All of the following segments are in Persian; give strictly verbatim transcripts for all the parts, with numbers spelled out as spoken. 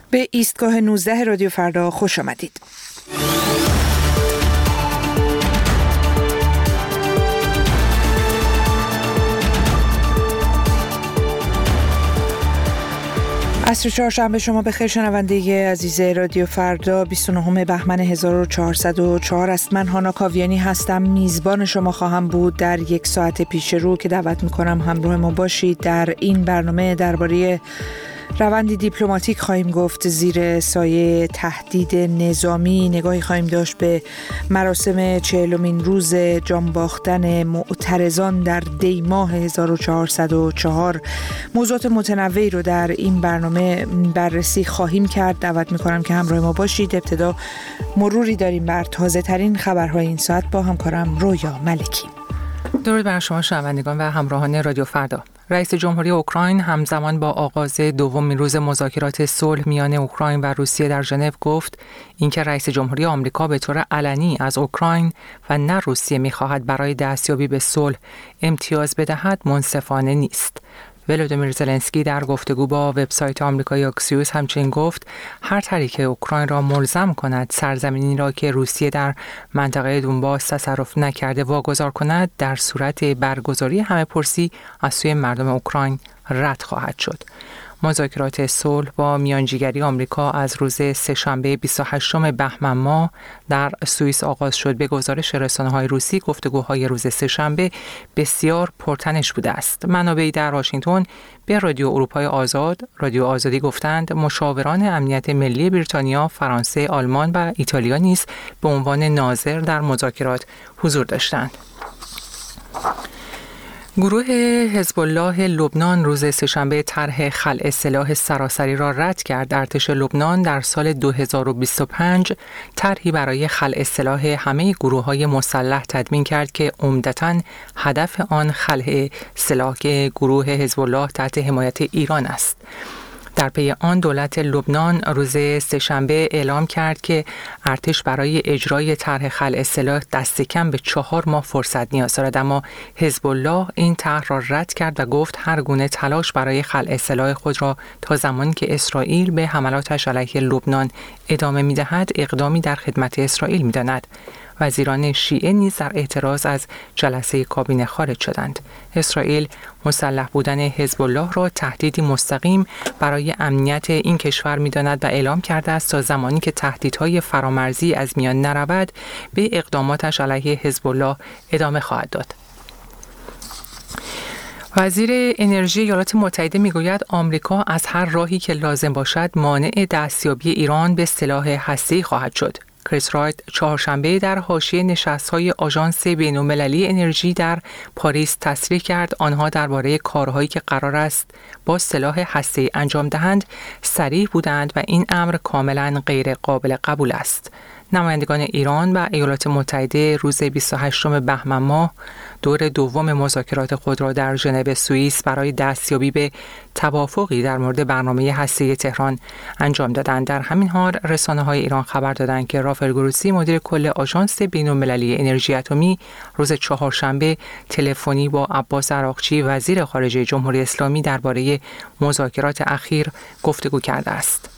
به ایستگاه نوزده رادیو فردا خوش آمدید. عصر چهارشنبه شما بخیر شنونده عزیز رادیو فردا. بیست و نهم بهمن هزار و چهارصد و چهار است. من هانا کاویانی هستم، میزبان شما خواهم بود در یک ساعت پیش رو که دعوت میکنم همراه ما باشید. در این برنامه درباره روندی دیپلماتیک خواهیم گفت زیر سایه تهدید نظامی، نگاهی خواهیم داشت به مراسم چهلمین روز جان باختن معترضان در دی ماه هزار و چهارصد و چهار. موضوعات متنوعی رو در این برنامه بررسی خواهیم کرد. دعوت میکنم که همراه ما باشید. ابتدا مروری داریم بر تازه ترین خبرهای این ساعت با همکارم رویا ملکی. درود بر شما شنوندگان و همراهان رادیو فردا. رئیس جمهوری اوکراین همزمان با آغاز دومین روز مذاکرات صلح میان اوکراین و روسیه در ژنو گفت اینکه رئیس جمهوری آمریکا به طور علنی از اوکراین و نه روسیه می‌خواهد برای دستیابی به صلح امتیاز بدهد منصفانه نیست. ولودیمیر زلنسکی در گفتگو با وبسایت آمریکایی اکسیوس همچنین گفت هر طریقی که اوکراین را ملزم کند سرزمینی را که روسیه در منطقه دونباس تصرف نکرده واگذار کند در صورت برگزاری همه‌پرسی از سوی مردم اوکراین رد خواهد شد. مذاکرات صلح با میانجیگری آمریکا از روز سه‌شنبه بیست و هشتم بهمن ماه در سوئیس آغاز شد. به گزارش رسانه‌های روسی گفتگوهای روز سه‌شنبه بسیار پرتنش بوده است. منابعی در واشنگتن به رادیو اروپای آزاد، رادیو آزادی گفتند مشاوران امنیت ملی بریتانیا، فرانسه، آلمان و ایتالیا نیز به عنوان ناظر در مذاکرات حضور داشتند. گروه حزب الله لبنان روز سه‌شنبه طرح خلع سلاح سراسری را رد کرد. ارتش لبنان در سال دو هزار و بیست و پنج طرحی برای خلع سلاح همه گروه‌های مسلح تدوین کرد که عمدتاً هدف آن خلع سلاح گروه حزب الله تحت حمایت ایران است. در پی آن دولت لبنان روز سه‌شنبه اعلام کرد که ارتش برای اجرای طرح خلع سلاح دست کم به چهار ماه فرصت نیاز دارد، اما حزب الله این طرح را رد کرد و گفت هر گونه تلاش برای خلع سلاح خود را تا زمانی که اسرائیل به حملاتش علیه لبنان ادامه می‌دهد اقدامی در خدمت اسرائیل می‌داند. وزیران شیعه نیز در اعتراض از جلسه کابینه خارج شدند. اسرائیل مسلح بودن حزب الله را تهدیدی مستقیم برای امنیت این کشور می‌داند و اعلام کرده است تا زمانی که تهدیدهای فرامرزی از میان نرود به اقداماتش علیه حزب الله ادامه خواهد داد. وزیر انرژی ایالات متحده میگوید آمریکا از هر راهی که لازم باشد مانع دستیابی ایران به سلاح هسته‌ای خواهد شد. کریس رایت چهارشنبه در حاشیه نشست‌های آژانس بین‌المللی انرژی در پاریس تصریح کرد آنها درباره کارهایی که قرار است با سلاح هسته‌ای انجام دهند صریح بودند و این امر کاملاً غیر قابل قبول است. نمایندگان ایران و ایالات متحده روز بیست و هشتم بهمن ماه دور دوم مذاکرات خود را در ژنو سوئیس برای دستیابی به توافقی در مورد برنامه هسته‌ای تهران انجام دادند. در همین حال رسانه‌های ایران خبر دادند که رافل گروسی مدیر کل آژانس بین‌المللی انرژی اتمی روز چهارشنبه تلفنی با عباس عراقچی وزیر خارجه جمهوری اسلامی درباره مذاکرات اخیر گفتگو کرده است.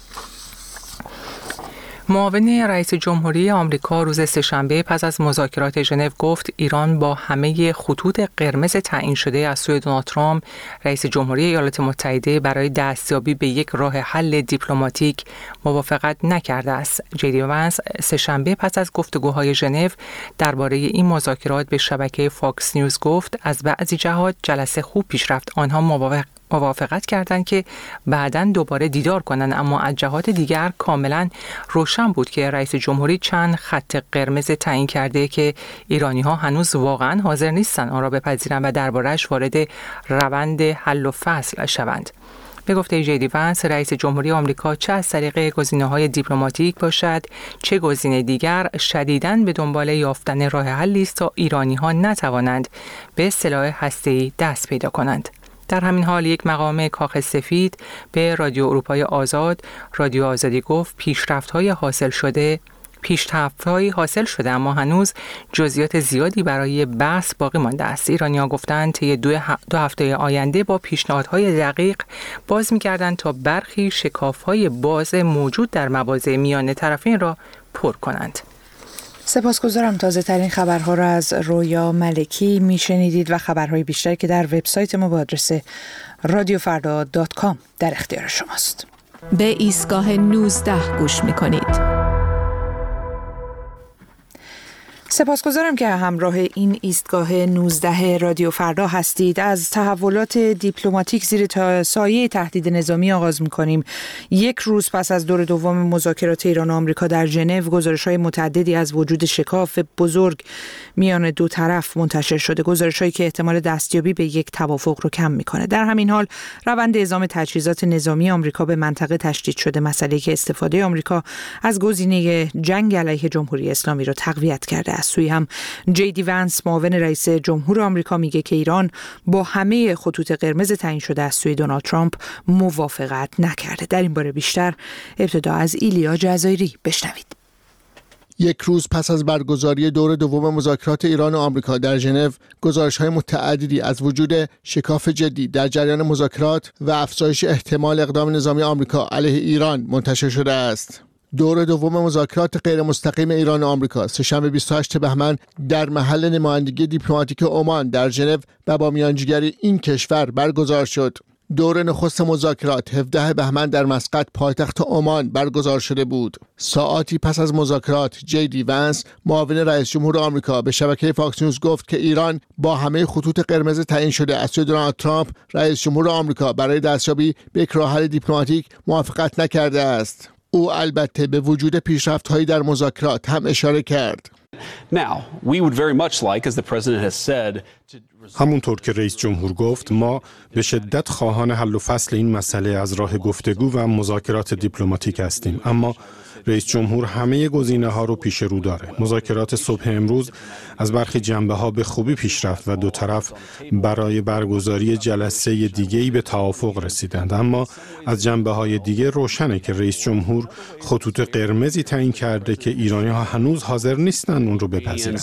معاون رئیس جمهوری آمریکا روز سه‌شنبه پس از مذاکرات ژنو گفت ایران با همه خطوط قرمز تعیین شده از سوی دونالد ترامپ رئیس جمهوری ایالات متحده برای دستیابی به یک راه حل دیپلماتیک موافقت نکرده است. جدی وانس سه‌شنبه پس از گفتگوهای ژنو درباره این مذاکرات به شبکه فاکس نیوز گفت از بعضی جهات جلسه خوب پیش رفت. آنها موافق موافقت کردند که بعداً دوباره دیدار کنند، اما از جهات دیگر کاملاً روشن بود که رئیس جمهوری چند خط قرمز تعیین کرده که ایرانی‌ها هنوز واقعاً حاضر نیستند آن را بپذیرند و درباره‌اش وارد روند حل و فصل شوند. به گفته جی دی وانس رئیس جمهوری آمریکا چه از طریق گزینه‌های دیپلماتیک باشد چه گزینه دیگر شدیداً به دنبال یافتن راه حلی است تا ایرانی‌ها نتوانند به سلاح هسته‌ای دست پیدا کنند. در همین حال یک مقام کاخ سفید به رادیو اروپای آزاد رادیو آزادی گفت پیشرفت‌های حاصل شده پیشرفت‌هایی حاصل شده اما هنوز جزئیات زیادی برای بحث باقی مانده است. ایرانی‌ها گفتند طی دو, دو هفته آینده با پیشنهادهای دقیق باز می‌گردند تا برخی شکاف‌های باز موجود در مواضع میان طرفین را پر کنند. سپاسگزارم. تازه ترین خبرها را از رویا ملکی میشنیدید و خبرهای بیشتر که در وبسایت ما با آدرس رادیو فردا دات کام در اختیار شماست. به ایستگاه نوزده گوش میکنید. سپاسگزارم که همراه این ایستگاه نوزده رادیو فردا هستید. از تحولات دیپلماتیک زیر تا سایه تهدید نظامی آغاز می‌کنیم. یک روز پس از دور دوم مذاکرات ایران و آمریکا در ژنو، گزارش‌های متعددی از وجود شکاف بزرگ میان دو طرف منتشر شده، گزارش‌هایی که احتمال دستیابی به یک توافق رو کم می‌کنه. در همین حال روند اعزام تجهیزات نظامی آمریکا به منطقه تشدید شده، مسئله‌ای که استفاده آمریکا از گزینه جنگ علیه جمهوری اسلامی رو تقویت کرده. از سوی هم جی دی ونس، معاون رئیس جمهور آمریکا، میگه که ایران با همه خطوط قرمز تعیین شده از سوی دونالد ترامپ موافقت نکرده. در این باره بیشتر ابتدا از ایلیا جزایری بشنوید. یک روز پس از برگزاری دور دوم مذاکرات ایران و آمریکا در ژنو، گزارش‌های متعددی از وجود شکاف جدی در جریان مذاکرات و افزایش احتمال اقدام نظامی آمریکا علیه ایران منتشر شده است. دور دوم مذاکرات غیر مستقیم ایران و آمریکا سه‌شنبه بیست و هشتم بهمن در محل نمایندگی دیپلماتیک عمان در ژنو و با میانجیگری این کشور برگزار شد. دور نخست مذاکرات هفدهم بهمن در مسقط پایتخت عمان برگزار شده بود. ساعاتی پس از مذاکرات، جی دی ونس، معاون رئیس جمهور آمریکا، به شبکه فاکس نیوز گفت که ایران با همه خطوط قرمز تعیین شده از سوی دونالد ترامپ، رئیس جمهور آمریکا، برای دستیابی به یک راه حل دیپلماتیک موافقت نکرده است. او البته به وجود پیشرفت‌هایی در مذاکرات هم اشاره کرد. Now, we would very much like, as the president has said, همونطور که رئیس جمهور گفت، ما به شدت خواهان حل و فصل این مسئله از راه گفتگو و مذاکرات دیپلماتیک هستیم، اما رئیس جمهور همه گزینه‌ها رو پیش رو داره. مذاکرات صبح امروز از برخی جنبه‌ها به خوبی پیش رفت و دو طرف برای برگزاری جلسه دیگه‌ای به توافق رسیدند، اما از جنبه‌های دیگه روشنه که رئیس جمهور خطوط قرمزی تعیین کرده که ایرانی‌ها هنوز حاضر نیستن اون رو بپذیرند.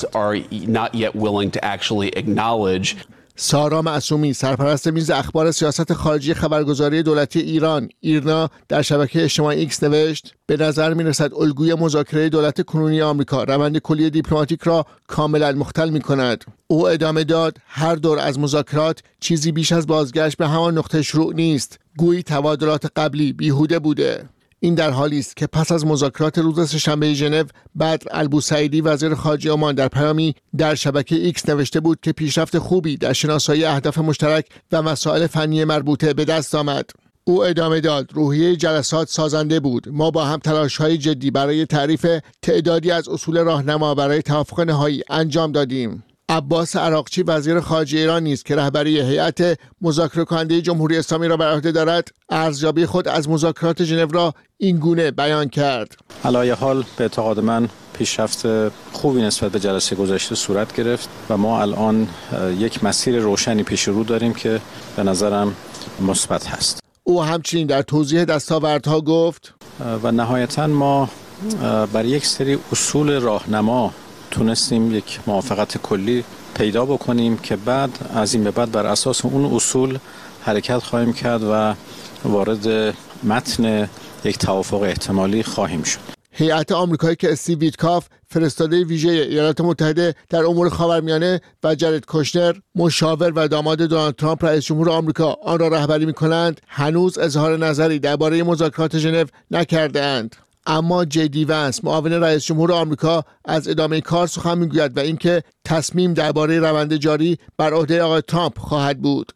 سارا معصومی، سرپرست میز اخبار سیاست خارجی خبرگزاری دولتی ایران ایرنا، در شبکه اجتماعی ایکس نوشت: به نظر می‌رسد الگوی مذاکره دولت کنونی آمریکا روند کلی دیپلماتیک را کاملا مختل می‌کند. او ادامه داد: هر دور از مذاکرات چیزی بیش از بازگشت به همان نقطه شروع نیست. گویی تبادلات قبلی بیهوده بوده. این در حالی است که پس از مذاکرات روز سه‌شنبه ژنو، بدر البوسعیدی وزیر خارجه عمان در پیامی در شبکه ایکس نوشته بود که پیشرفت خوبی در شناسایی اهداف مشترک و مسائل فنی مربوطه به دست آمد. او ادامه داد: روحیه جلسات سازنده بود. ما با هم تلاش‌های جدی برای تعریف تعدادی از اصول راهنما برای توافق نهایی انجام دادیم. عباس عراقچی وزیر خارجه ایران نیز که رهبری هیئت مذاکره کننده جمهوری اسلامی را بر عهده دارد، ارزیابی خود از مذاکرات ژنو را این گونه بیان کرد: علی حال به اعتقاد من پیشرفت خوبی نسبت به جلسه گذشته صورت گرفت و ما الان یک مسیر روشنی پیش رو داریم که به نظرم مثبت هست. او همچنین در توضیح دستاوردها گفت: و نهایتاً ما بر یک سری اصول راهنما تونستیم یک موافقت کلی پیدا بکنیم که بعد از این به بعد بر اساس اون اصول حرکت خواهیم کرد و وارد متن یک توافق احتمالی خواهیم شد. هیئت آمریکایی که استیو ویتکاف، فرستاده ویژه ایالات متحده در امور خاورمیانه، و جرد کوشنر، مشاور و داماد دونالد ترامپ رئیس جمهور آمریکا، آن را رهبری می‌کنند، هنوز اظهار نظری درباره مذاکرات ژنو نکرده‌اند. اما جی دی ونس، معاون رئیس جمهور آمریکا، از ادامه کار سخن میگوید و اینکه تصمیم درباره روند جاری بر عهده آقای ترامپ خواهد بود.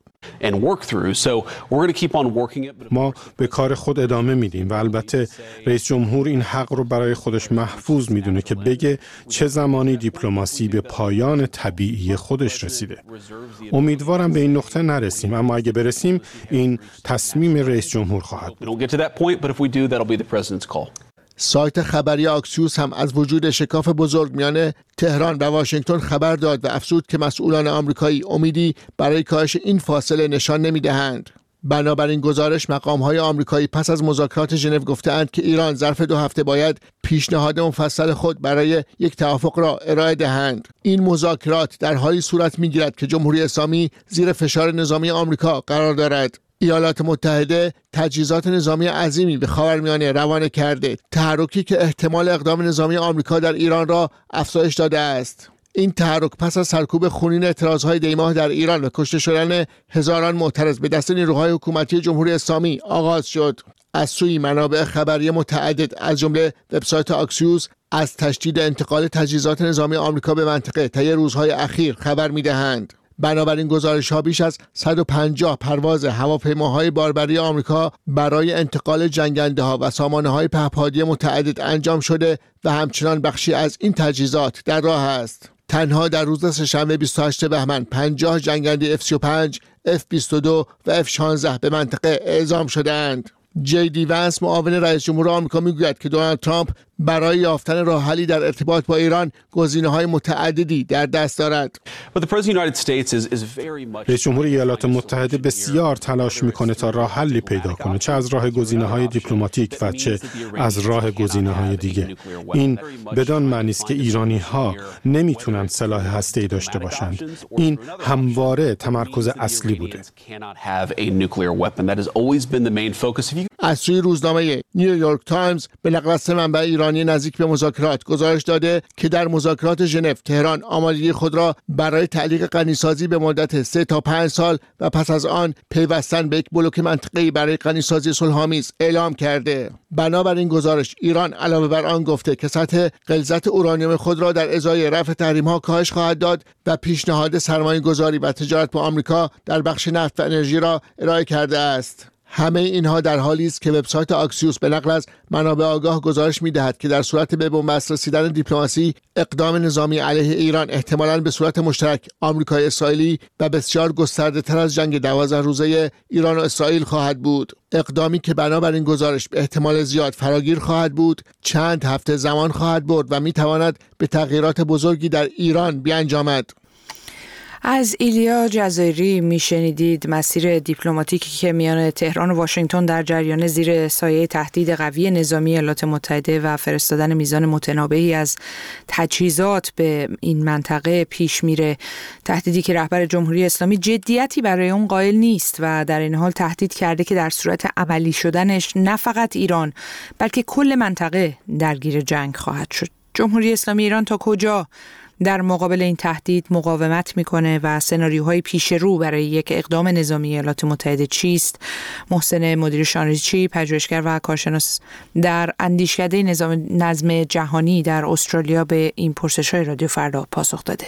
ما به کار خود ادامه میدیم و البته رئیس جمهور این حق رو برای خودش محفوظ میدونه که بگه چه زمانی دیپلماسی به پایان طبیعی خودش رسیده. امیدوارم به این نقطه نرسیم، اما اگه برسیم این تصمیم رئیس جمهور خواهد بود. سایت خبری آکسیوس هم از وجود شکاف بزرگ میان تهران و واشنگتن خبر داد و افزود که مسئولان آمریکایی امیدی برای کاهش این فاصله نشان نمیدهند. بنابراین گزارش مقام‌های آمریکایی پس از مذاکرات ژنو گفته‌اند که ایران ظرف دو هفته باید پیشنهاد مفصل خود برای یک توافق را ارائه دهند. این مذاکرات در حالی صورت می‌گیرد که جمهوری اسلامی زیر فشار نظامی آمریکا قرار دارد. ایالات متحده تجهیزات نظامی عظیمی به خاورمیانه روانه کرده، تحرکی که احتمال اقدام نظامی آمریکا در ایران را افزایش داده است. این تحرک پس از سرکوب خونین اعتراضهای دیماه در ایران و کشته شدن هزاران معترض به دست نیروهای حکومتی جمهوری اسلامی آغاز شد. از سوی منابع خبری متعدد از جمله وبسایت آکسیوس از تشدید انتقال تجهیزات نظامی آمریکا به منطقه طی روزهای اخیر خبر می‌دهند. بنابراین گزارش‌ها بیش از صد و پنجاه پرواز هواپیماهای باربری آمریکا برای انتقال جنگنده‌ها و سامانه‌های پهپادی متعدد انجام شده و همچنان بخشی از این تجهیزات در راه است. تنها در روز سه‌شنبه بیست و هشتم بهمن پنجاه جنگنده اف سی و پنج، اف بیست و دو و اف شانزده به منطقه اعزام شدند. جی دی ونس معاون رئیس جمهور آمریکا میگوید که دونالد ترامپ برای یافتن راه حلی در ارتباط با ایران گزینه‌های متعددی در دست دارد. رئیس جمهور ایالات متحده بسیار تلاش میکنه تا راه حلی پیدا کنه، چه از راه گزینه‌های دیپلماتیک و چه از راه گزینه‌های دیگه. این بدان معنی است که ایرانی‌ها نمیتونن سلاح هسته‌ای داشته باشند. این همواره تمرکز اصلی بوده. از سوی روزنامه نیویورک تایمز به نقل از منبع ایرانی نزدیک به مذاکرات گزارش داده که در مذاکرات ژنو تهران آمادگی خود را برای تعلیق غنیسازی به مدت سه تا پنج سال و پس از آن پیوستن به یک بلوک منطقه‌ای برای غنیسازی صلح‌آمیز اعلام کرده. بنابراین گزارش ایران علاوه بر آن گفته که سطح غلظت اورانیوم خود را در ازای رفع تحریم‌ها کاهش خواهد داد و پیشنهاد سرمایه‌گذاری و تجارت با آمریکا در بخش نفت و انرژی را ارائه کرده است. همه اینها در حالی است که وبسایت آکسیوس به نقل از منابع آگاه گزارش می‌دهد که در صورت به بنبست رسیدن دیپلماسی اقدام نظامی علیه ایران احتمالاً به صورت مشترک آمریکای اسرائیلی و بسیار گسترده‌تر از جنگ دوازده روزه ایران و اسرائیل خواهد بود. اقدامی که بنابراین گزارش به احتمال زیاد فراگیر خواهد بود، چند هفته زمان خواهد برد و می‌تواند به تغییرات بزرگی در ایران بیانجامد. از ایلیا جزایری میشنیدید مسیر دیپلماتیکی که میان تهران و واشنگتن در جریان زیر سایه تهدید قوی نظامی ایالات متحده و فرستادن میزان متناوبی از تجهیزات به این منطقه پیش میره. تهدیدی که رهبر جمهوری اسلامی جدیتی برای اون قائل نیست و در این حال تهدید کرده که در صورت عملی شدنش نه فقط ایران بلکه کل منطقه درگیر جنگ خواهد شد. جمهوری اسلامی ایران تا کجا در مقابل این تهدید مقاومت میکنه و سناریوهای پیش رو برای یک اقدام نظامی ایالات متحده چیست؟ محسن مدیر شانریچی، پژوهشگر و کارشناس در اندیشکده نظام نظم جهانی در استرالیا، به این پرسش‌های رادیو فردا پاسخ داده.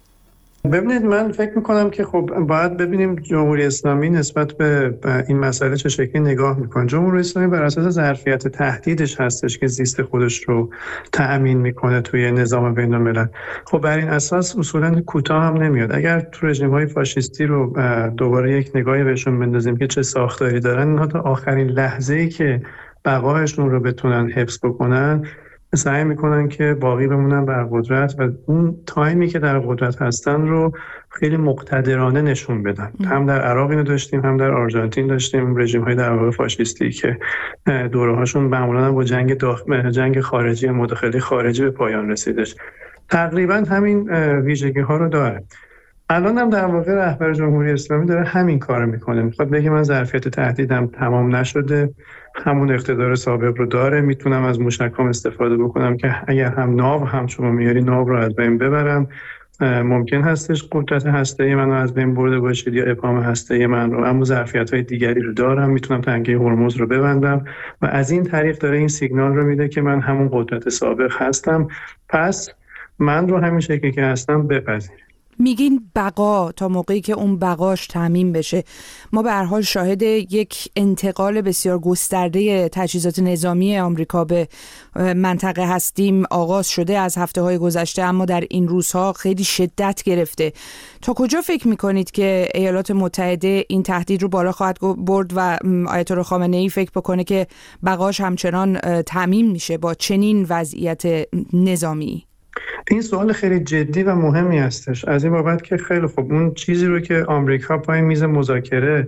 ببینید، من فکر میکنم که خب باید ببینیم جمهوری اسلامی نسبت به این مسئله چه شکلی نگاه میکنه. جمهوری اسلامی بر اساس ظرفیت تهدیدش هستش که زیست خودش رو تأمین میکنه توی نظام بین الملل. خب بر این اساس اصولا کوتاه هم نمیاد. اگر تو رژیم‌های فاشیستی رو دوباره یک نگاهی بهشون بندازیم که چه ساختاری دارن، اینها تا آخرین لحظه‌ای که بقایشون رو بتونن حفظ بکنن سعی میکنن که باقی بمونن بر قدرت و اون تایمی که در قدرت هستن رو خیلی مقتدرانه نشون بدن. هم در عراق اینو داشتیم، هم در آرژانتین داشتیم، رژیم‌های در واقع فاشیستی که دوره‌هاشون معمولاً با جنگ داخل جنگ خارجی مداخله خارجی به پایان رسیدش. تقریبا همین ویژگی‌ها رو داره. الان هم در واقع رهبر جمهوری اسلامی داره همین کارو میکنه. میخواد بگه من ظرفیت تهدیدم تمام نشده، همون اقتدار سابق رو داره، میتونم از موشکام استفاده بکنم که اگر هم ناو هم شما میاری ناو رو از بین ببرم. ممکن هستش قدرت هسته‌ای منو از بین برده باشید یا ابهام هسته‌ای من رو، اما ظرفیت‌های دیگری رو دارم، میتونم تنگه هرمز رو ببندم و از این طریق داره این سیگنال رو میده که من همون قدرت سابق هستم، پس من رو همین شکلی که هستم بپذیر. میگین بقا، تا موقعی که اون بقاش تامین بشه. ما به هر حال شاهد یک انتقال بسیار گسترده تجهیزات نظامی آمریکا به منطقه هستیم. آغاز شده از هفته‌های گذشته، اما در این روزها خیلی شدت گرفته. تا کجا فکر میکنید که ایالات متحده این تهدید رو بالا خواهد برد و آیت الله خامنه‌ای فکر بکنه که بقاش همچنان تامین میشه با چنین وضعیت نظامی؟ این سوال خیلی جدی و مهمی هستش، از این بابت که خیلی خوب اون چیزی رو که آمریکا پای میز مذاکره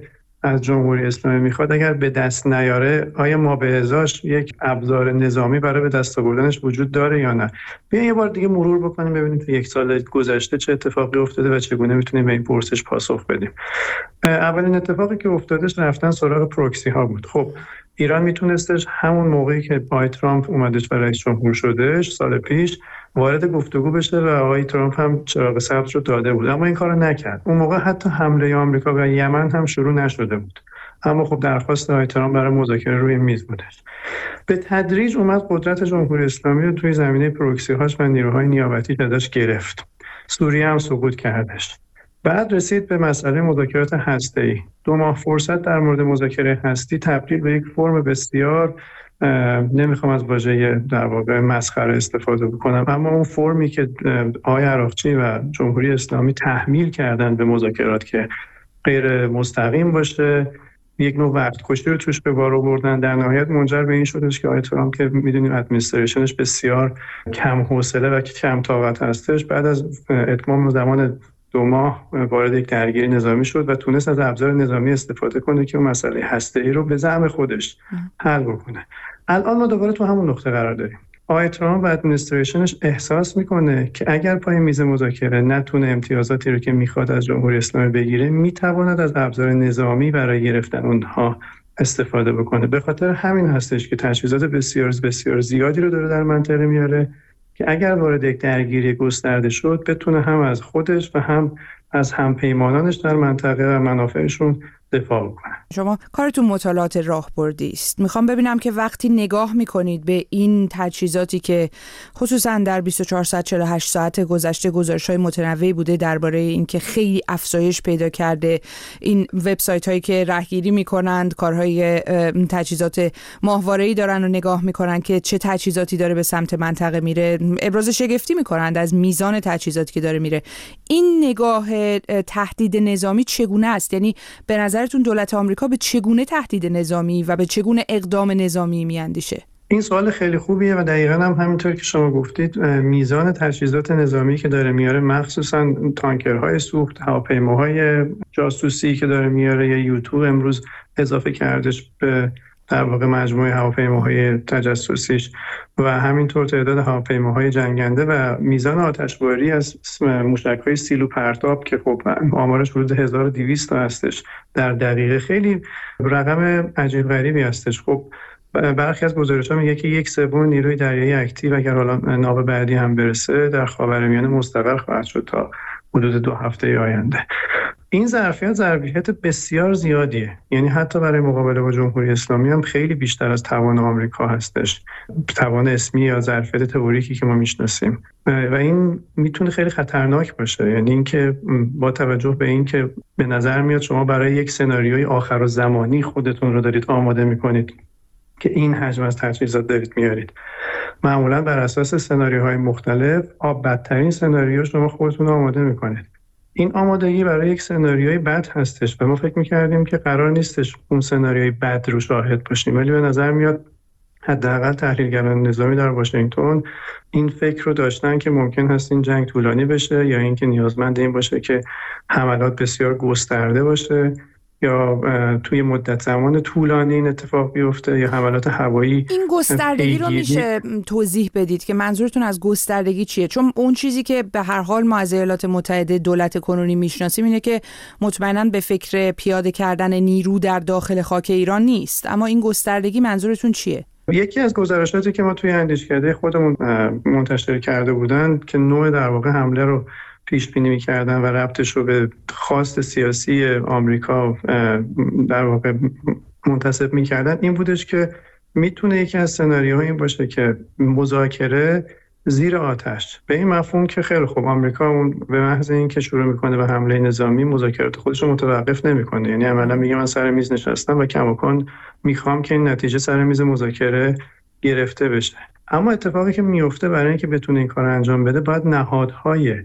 از جمهوری اسلامی میخواد اگر به دست نیاره، آیا ما به ازاش یک ابزار نظامی برای به دست آوردنش وجود داره یا نه؟ بیاین یه بار دیگه مرور بکنیم ببینیم تو یک سال گذشته چه اتفاقی افتاده و چگونه میتونیم به این پرسش پاسخ بدیم. اولین اتفاقی که افتادش رفتن سراغ پروکسی ها بود. خب ایران میتونستش همون موقعی که آقای ترامپ اومدش و رئیس جمهور شدش سال پیش وارد گفتگو بشه و آقای ترامپ هم چراغ سبز رو داده بود، اما این کارو نکرد. اون موقع حتی حمله آمریکا به یمن هم شروع نشده بود، اما خب درخواست آقای ترامپ برای مذاکره روی میز بودش. به تدریج اومد قدرت جمهوری اسلامی رو توی زمینه پروکسی هاش و نیروهای نیابتی داشت گرفت. سوریه هم سقوط کردش. بعد رسید به مسئله مذاکرات هسته‌ای. دو ماه فرصت در مورد مذاکره هستی تبدیل به یک فرم بسیار نمیخوام از واژه در واقع مسخره استفاده بکنم، اما اون فرمی که آقای عراقچی و جمهوری اسلامی تحمیل کردن به مذاکرات که غیر مستقیم باشه، یک نوع وقت کشی رو توش به بار آوردن، در نهایت منجر به این شدش که آقای ترامپ که میدونیم ادمنستریشنش بسیار کم حوصله و کم طاقت هستش، بعد از اتمام زمان دو ماه وارد یک درگیری نظامی شد و تونست از ابزار نظامی استفاده کنه که اون مسئله هسته‌ای رو به زعم خودش حل بکنه. الان ما دوباره تو همون نقطه قرار داریم. آقای ترامپ و ادمنستریشنش احساس میکنه که اگر پای میز مذاکره نتونه امتیازاتی رو که میخواد از جمهوری اسلامی بگیره، میتواند از ابزار نظامی برای گرفتن اونها استفاده بکنه. به خاطر همین هستش که تجهیزات بسیار بسیار زیادی رو داره در منطقه میاره که اگر وارد یک درگیری گسترده شد بتونه هم از خودش و هم از همپیمانانش در منطقه و منافعشون دفاع بکنه. شما کارتون مطالعات راهبردی است. میخوام ببینم که وقتی نگاه میکنید به این تجهیزاتی که خصوصا در بیست و چهار ساعت چهل و هشت ساعت گذشته گزارش‌های متنوعی بوده درباره اینکه خیلی افزایش پیدا کرده، این وبسایت هایی که راهگیری میکنند کارهای تجهیزات ماهواره‌ای دارن و نگاه میکنن که چه تجهیزاتی داره به سمت منطقه میره، ابراز شگفتی میکنند از میزان تجهیزاتی که داره میره. این نگاه تهدید نظامی چگونه است؟ یعنی به نظرتون دولت آمریکا به چگونه تهدید نظامی و به چگونه اقدام نظامی میاندیشه؟ این سوال خیلی خوبیه و دقیقاً هم همینطور که شما گفتید میزان تجهیزات نظامی که داره میاره، مخصوصا تانکرهای سوخت، هواپیماهای جاسوسی که داره میاره، یا یوتیوب امروز اضافه کردش به در واقع مجموعه هواپیماهای تجسسیش و همینطور تعداد هواپیماهای جنگنده و میزان آتشباری از موشک‌های سیلو پرتاب که خب آمارش حدود هزار و دویست تا هستش در دقیقه، خیلی رقم عجیب غریبی هستش. خب برخی از گزارش‌ها میگه که یک سوم نیروی دریایی اکتیو اگر حالا ناو بعدی هم برسه در خاورمیانه مستقر خواهد شد تا حدود دو هفته آینده. این ظرفیت ظرفیت بسیار زیادیه، یعنی حتی برای مقابله با جمهوری اسلامی هم خیلی بیشتر از توان آمریکا هستش، توان اسمی یا ظرفیت تئوریکی که ما میشناسیم، و این میتونه خیلی خطرناک باشه. یعنی اینکه با توجه به اینکه به نظر میاد شما برای یک سناریوی آخرالزمانی خودتون رو دارید آماده میکنید که این حجم از تجهیزات دارید میارید، معمولا بر اساس سناریوهای مختلف آب بدترین سناریو شما خودتون آماده میکنید. این آمادگی برای یک سناریوی بد هستش و ما فکر میکردیم که قرار نیستش اون سناریوی بد رو شاهد باشیم، ولی به نظر میاد حداقل تحلیلگران نظامی در واشنگتن این فکر رو داشتن که ممکن هست این جنگ طولانی بشه یا اینکه نیازمند این باشه که حملات بسیار گسترده باشه یا توی مدت زمان طولانی این اتفاق بیفته یا حملات هوایی. این گستردگی رو میشه توضیح بدید که منظورتون از گستردگی چیه؟ چون اون چیزی که به هر حال ما از ایالات متحده دولت کنونی میشناسیم اینه که مطمئناً به فکر پیاده کردن نیرو در داخل خاک ایران نیست، اما این گستردگی منظورتون چیه؟ یکی از گزارشاتی که ما توی اندیشکده خودمون منتشر کرده بودن که نوع در واقع حمله رو پیش بینی می‌کردن و ربطش رو به خواست سیاسی آمریکا در واقع منتسب می‌کردن، این بودش که میتونه یکی از سناریوها این باشه که مذاکره زیر آتش، به این مفهوم که خیلی خوب آمریکا اون به محض اینکه شروع میکنه به حمله نظامی مذاکرات خودش رو متوقف نمیکنه، یعنی عملا میگه من سر میز نشستم و کماکان میخوام که این نتیجه سر میز مذاکره گرفته بشه. اما اتفاقی که میفته برای اینکه بتونه این کار انجام بده باید نهادهای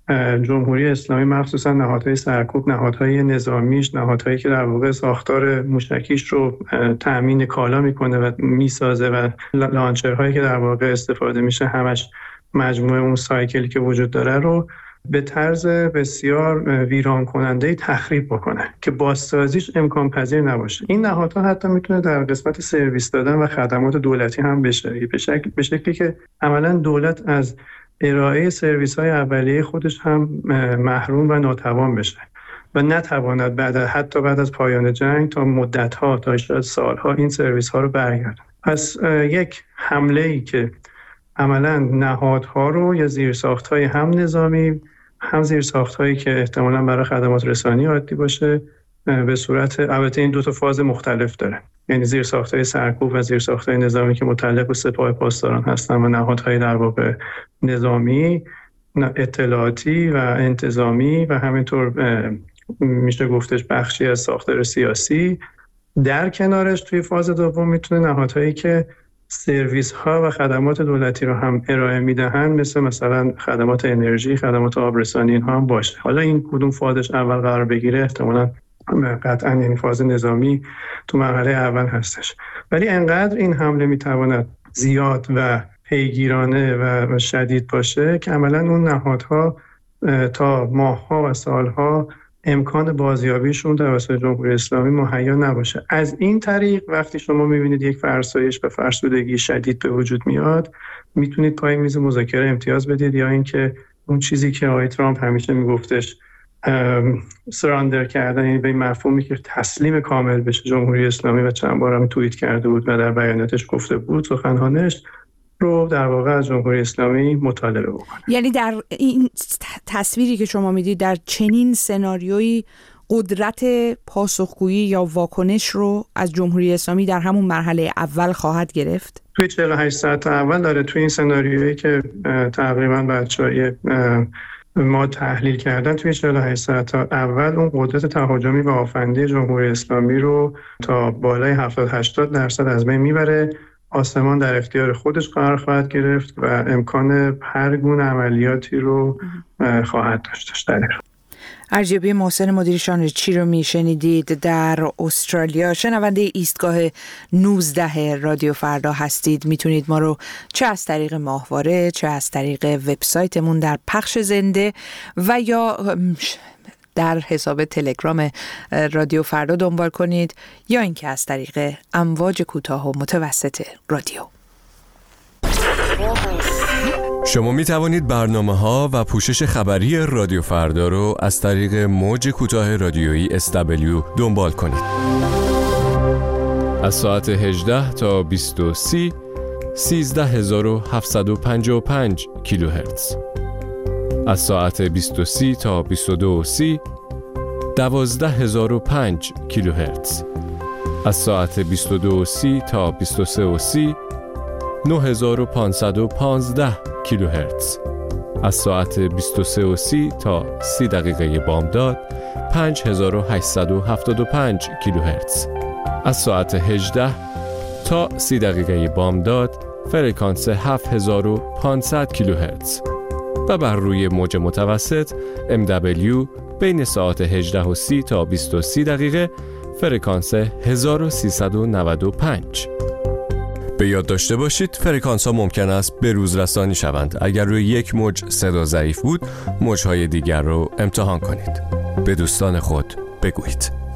جمهوری اسلامی، مخصوصا نهادهای سرکوب، نهادهای نظامیش، نهادهایی که در واقع ساختار موشکیش رو تأمین کالا میکنه و میسازه و لانچرهایی که در واقع استفاده میشه همش مجموعه اون سایکلی که وجود داره رو به طرز بسیار ویران کننده تخریب بکنه که بازسازیش امکان پذیر نباشه. این نهادها حتی میتونه در قسمت سرویس دادن و خدمات دولتی هم بشه، به شکل به شکلی که عملاً دولت از ارائه سرویس‌های اولیه خودش هم محروم و ناتوان بشه و نتواند بعد حتی بعد از پایان جنگ تا مدت‌ها تا شاید سال‌ها این سرویس‌ها رو برگردونه. پس یک حمله‌ای که عملاً نهادها رو یا زیرساخت‌های هم نظامی هم زیرساخت‌هایی که احتمالاً برای خدمات رسانی عادی باشه به صورت، البته این دو تا فاز مختلف داره، یعنی زیرساخت‌های سرکوب و زیرساخت‌های نظامی که متعلق به سپاه پاسداران هستن و نهادهای در واقع نظامی، اطلاعاتی و انتظامی و همینطور میشه گفتش بخشی از ساختار سیاسی. در کنارش توی فاز دوم میتونه نهادهایی که سرویس ها و خدمات دولتی رو هم ارائه میدهن، مثل مثلا خدمات انرژی، خدمات آبرسانی، اینها هم باشه. حالا این کدوم فازش اول قرار بگیره احتمالاً قطعاً یعنی فاز نظامی تو مرحله اول هستش، ولی انقدر این حمله میتواند زیاد و پیگیرانه و شدید باشه که عملاً اون نهادها تا ماه‌ها و سال‌ها امکان بازیابیشون توسط جمهوری اسلامی مهیا نباشه. از این طریق وقتی شما می‌بینید یک فرسایش و فرسودگی شدید به وجود میاد، میتونید پای میز مذاکره امتیاز بدید، یا اینکه اون چیزی که آقای ترامپ همیشه میگفتش سراندر کردن، یعنی به این مفهومی که تسلیم کامل بشه جمهوری اسلامی و چند بار هم توییت کرده بود و در بیاناتش گفته بود، سخنانش رو در واقع از جمهوری اسلامی مطالبه بکنه. یعنی در این تصویری که شما میدید، در چنین سناریویی قدرت پاسخگویی یا واکنش رو از جمهوری اسلامی در همون مرحله اول خواهد گرفت؟ توی چهل و هشت ساعت اول داره، توی این سناریویی که تقریبا بچه‌های ما تحلیل کردن، توی چهل و هشت ساعت اول اون قدرت تهاجمی و آفندی جمهوری اسلامی رو تا بالای هفتاد هشتاد درصد از بین میبره. آسمان در اختیار خودش قرار خواهد گرفت و امکان هر گونه عملیاتی رو خواهد داشت. ارجبی محسن مدیری شانچی رو میشنیدید در استرالیا. شنونده ایستگاه نوزده رادیو فردا هستید. میتونید ما رو چه از طریق ماهواره، چه از طریق وبسایتمون در پخش زنده و یا در حساب تلگرام رادیو فردا دنبال کنید، یا اینکه از طریق امواج کوتاه و متوسط رادیو. شما می توانید برنامه‌ها و پوشش خبری رادیو فردا رو از طریق موج کوتاه رادیویی اس دبلیو دنبال کنید. از ساعت هجده تا بیست و سه سیزده هزار و هفتصد و پنجاه و پنج کیلوهرتز. از ساعت بیست و سه تا بیست و دو سی دوازده هزار و پنج کیلوهرتز. از ساعت بیست و دو سی تا بیست و سه سی نه هزار و پانصد و پانزده کیلوهرتز. از ساعت بیست و سه سی تا سی دقیقه بامداد پنج هزار و هشتصد و هفتاد و پنج کیلوهرتز. از ساعت هجده تا سی دقیقه بامداد فرکانس هفت هزار و پانصد کیلوهرتز و بر روی موج متوسط ام دبلیو بین ساعت هجده و سی تا بیست و سه دقیقه فرکانس هزار و سیصد و نود و پنج. به یاد داشته باشید فرکانس ها ممکن است به روز رسانی شوند. اگر روی یک موج صدا ضعیف بود، موج‌های دیگر رو امتحان کنید. به دوستان خود بگویید.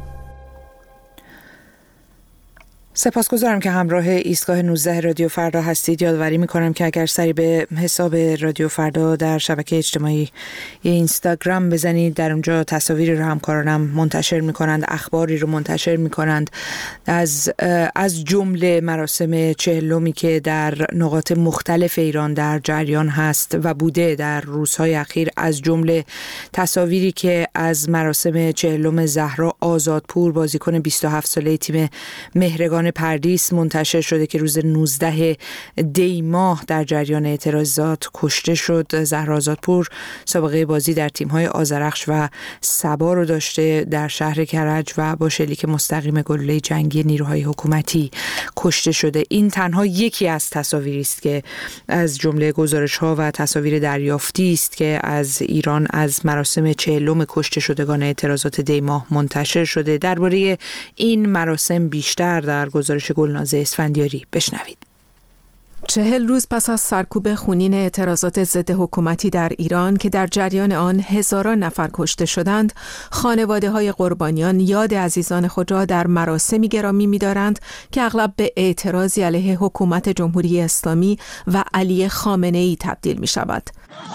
سپاسگزارم که همراه ایستگاه نوزده رادیو فردا هستید. یادآوری میکنم که اگر سری به حساب رادیو فردا در شبکه اجتماعی اینستاگرام بزنید، در اونجا تصاویری رو همکارانم منتشر میکنند، اخباری رو منتشر میکنند از از جمله مراسم چهلمی که در نقاط مختلف ایران در جریان هست و بوده در روزهای اخیر، از جمله تصاویری که از مراسم چهلم زهرا آزادپور، بازیکن بیست و هفت ساله تیم مهرگان پردیس، منتشر شده که روز نوزده دی ماه در جریان اعتراضات کشته شد. زهرا آزادپور سابقه بازی در تیم‌های آذرخش و سبا رو داشته در شهر کرج و با شلیک مستقیم گلوله جنگی نیروهای حکومتی کشته شده. این تنها یکی از تصاویری است که از جمله گزارش‌ها و تصاویر دریافتی است که از ایران از مراسم چهلم کشته شدگان اعتراضات دی ماه منتشر شده. درباره این مراسم بیشتر در گزارش گلناز اسفندیاری بشنوید. چهل روز پس از سرکوب خونین اعتراضات ضد حکومتی در ایران که در جریان آن هزاران نفر کشته شدند، خانواده‌های قربانیان یاد عزیزان خود را در مراسمی گرامی می‌دارند که اغلب به اعتراضی علیه حکومت جمهوری اسلامی و علی خامنه‌ای تبدیل می‌شود.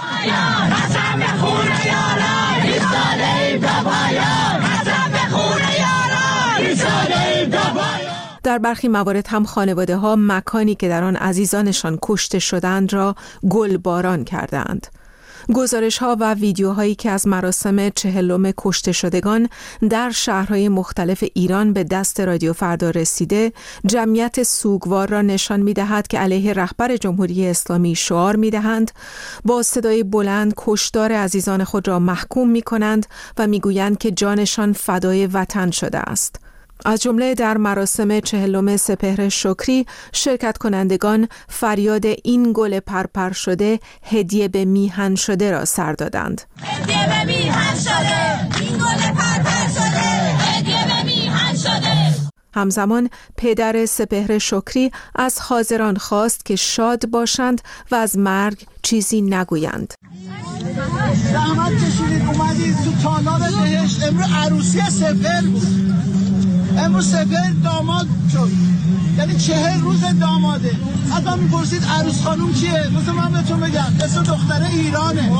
در برخی موارد هم خانواده ها مکانی که در آن عزیزانشان کشته شدند را گلباران کردند. گزارش ها و ویدیوهایی که از مراسم چهلم کشته شدگان در شهرهای مختلف ایران به دست رادیو فردا رسیده، جمعیت سوگوار را نشان می دهد که علیه رهبر جمهوری اسلامی شعار می دهند، با صدای بلند کشتار عزیزان خود را محکوم می کنند و می گویند که جانشان فدای وطن شده است. از جمله در مراسم چهلم سپهر شکری، شرکت کنندگان فریاد این گل پرپر شده هدیه به میهن شده را سر دادند. هدیه به میهن شده، این گل پرپر شده، هدیه به میهن شده. همزمان پدر سپهر شکری از حاضران خواست که شاد باشند و از مرگ چیزی نگویند. زحمت کشیدید اومدید تو تالار بهشت، امروز عروسی سپهر بود. امروز سپهر داماد شد، یعنی چهل روز داماده. حتی میپرسید عروس خانوم کیه؟ مثل من بهتون بگم اسم دختره ایرانه.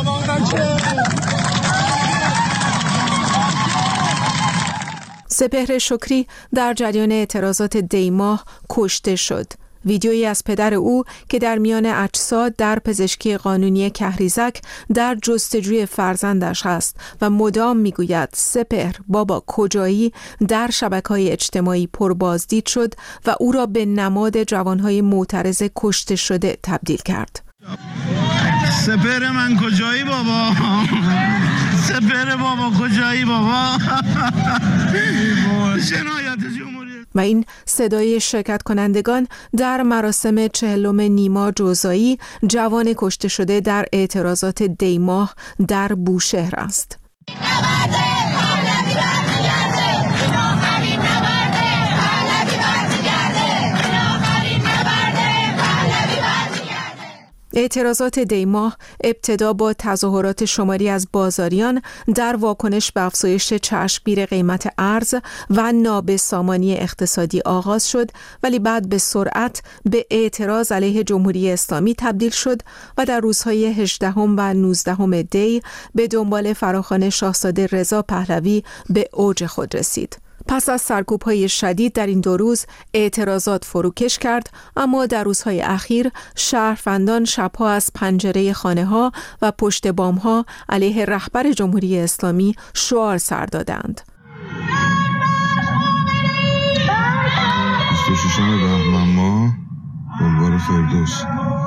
سپهر شکری در جریان اعتراضات دیماه کشته شد. ویدیویی از پدر او که در میان اجساد در پزشکی قانونی کهریزک در جستجوی فرزندش هست و مدام میگوید سپهر بابا کجایی، در شبکه‌های اجتماعی پربازدید شد و او را به نماد جوانهای معترض کشته شده تبدیل کرد. سپهر من کجایی بابا؟ سپهر بابا کجایی بابا؟ جنایت جمهوری. و این صدای شرکت کنندگان در مراسم چهلم نیما جوزایی، جوان کشته شده در اعتراضات دیماه در بوشهر است. اعتراضات دیماه ابتدا با تظاهرات شماری از بازاریان در واکنش به افزایش چشمگیر قیمت ارز و نابسامانی اقتصادی آغاز شد، ولی بعد به سرعت به اعتراض علیه جمهوری اسلامی تبدیل شد و در روزهای هجدهم و نوزدهم دی به دنبال فراخوان شاهزاده رضا پهلوی به اوج خود رسید. پس از سرکوب‌های شدید در این دو روز اعتراضات فروکش کرد، اما در روزهای اخیر شهروندان شبها از پنجره خانه‌ها و پشت بام‌ها علیه رهبر جمهوری اسلامی شعار سر دادند. بیست و ششم بهمن ماه بلوار فردوس.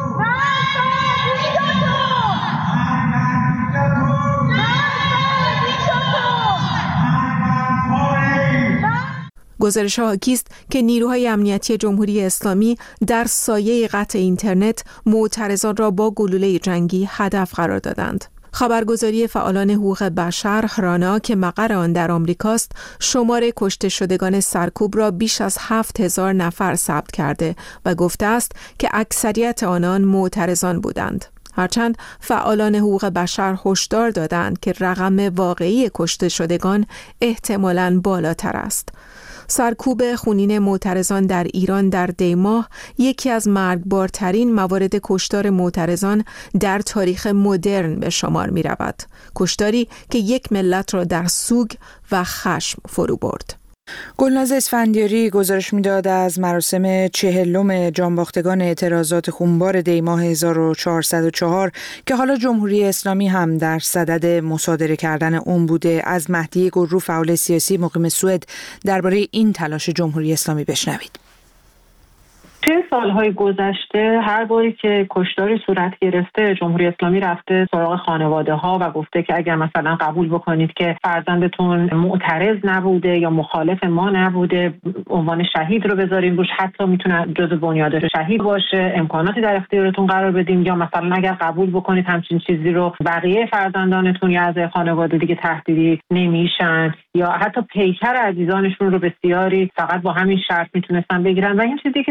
گزارش ها حاکی است که نیروهای امنیتی جمهوری اسلامی در سایه قطع اینترنت معترضان را با گلوله جنگی هدف قرار دادند. خبرگزاری فعالان حقوق بشر رانا که مقر آن در آمریکاست، شمار کشته شدگان سرکوب را بیش از هفت هزار نفر ثبت کرده و گفته است که اکثریت آنان معترضان بودند. هرچند فعالان حقوق بشر هشدار دادند که رقم واقعی کشته شدگان احتمالاً بالاتر است. سرکوب خونین معترضان در ایران در دیماه یکی از مرگبارترین موارد کشتار معترضان در تاریخ مدرن به شمار می رود. کشتاری که یک ملت را در سوگ و خشم فرو برد. گلناز اسفندیاری گزارش میداد از مراسم چهلم جانباختگان اعتراضات خونبار دیماه هزار و چهارصد و چهار که حالا جمهوری اسلامی هم در صدد مصادره کردن اون بوده. از مهدی گلرو فعال سیاسی مقیم سوئد درباره این تلاش جمهوری اسلامی بشنوید. توی سالهای گذشته هر باری که کشتاری صورت گرفته، جمهوری اسلامی رفته سراغ خانواده ها و گفته که اگر مثلا قبول بکنید که فرزندتون معترض نبوده یا مخالف ما نبوده، عنوان شهید رو بذاریم روش، حتی میتونه جزو بنیادر شهید باشه، امکاناتی در اختیارتون قرار بدیم، یا مثلا اگر قبول بکنید همچین چیزی رو بقیه فرزندانتون یا اعضای خانواده دیگه تهدیدی نمیشن، یا حتی پیکر عزیزانشون رو بسیاری فقط با همین شرط میتونستن بگیرن. و این چیزی که تو تمام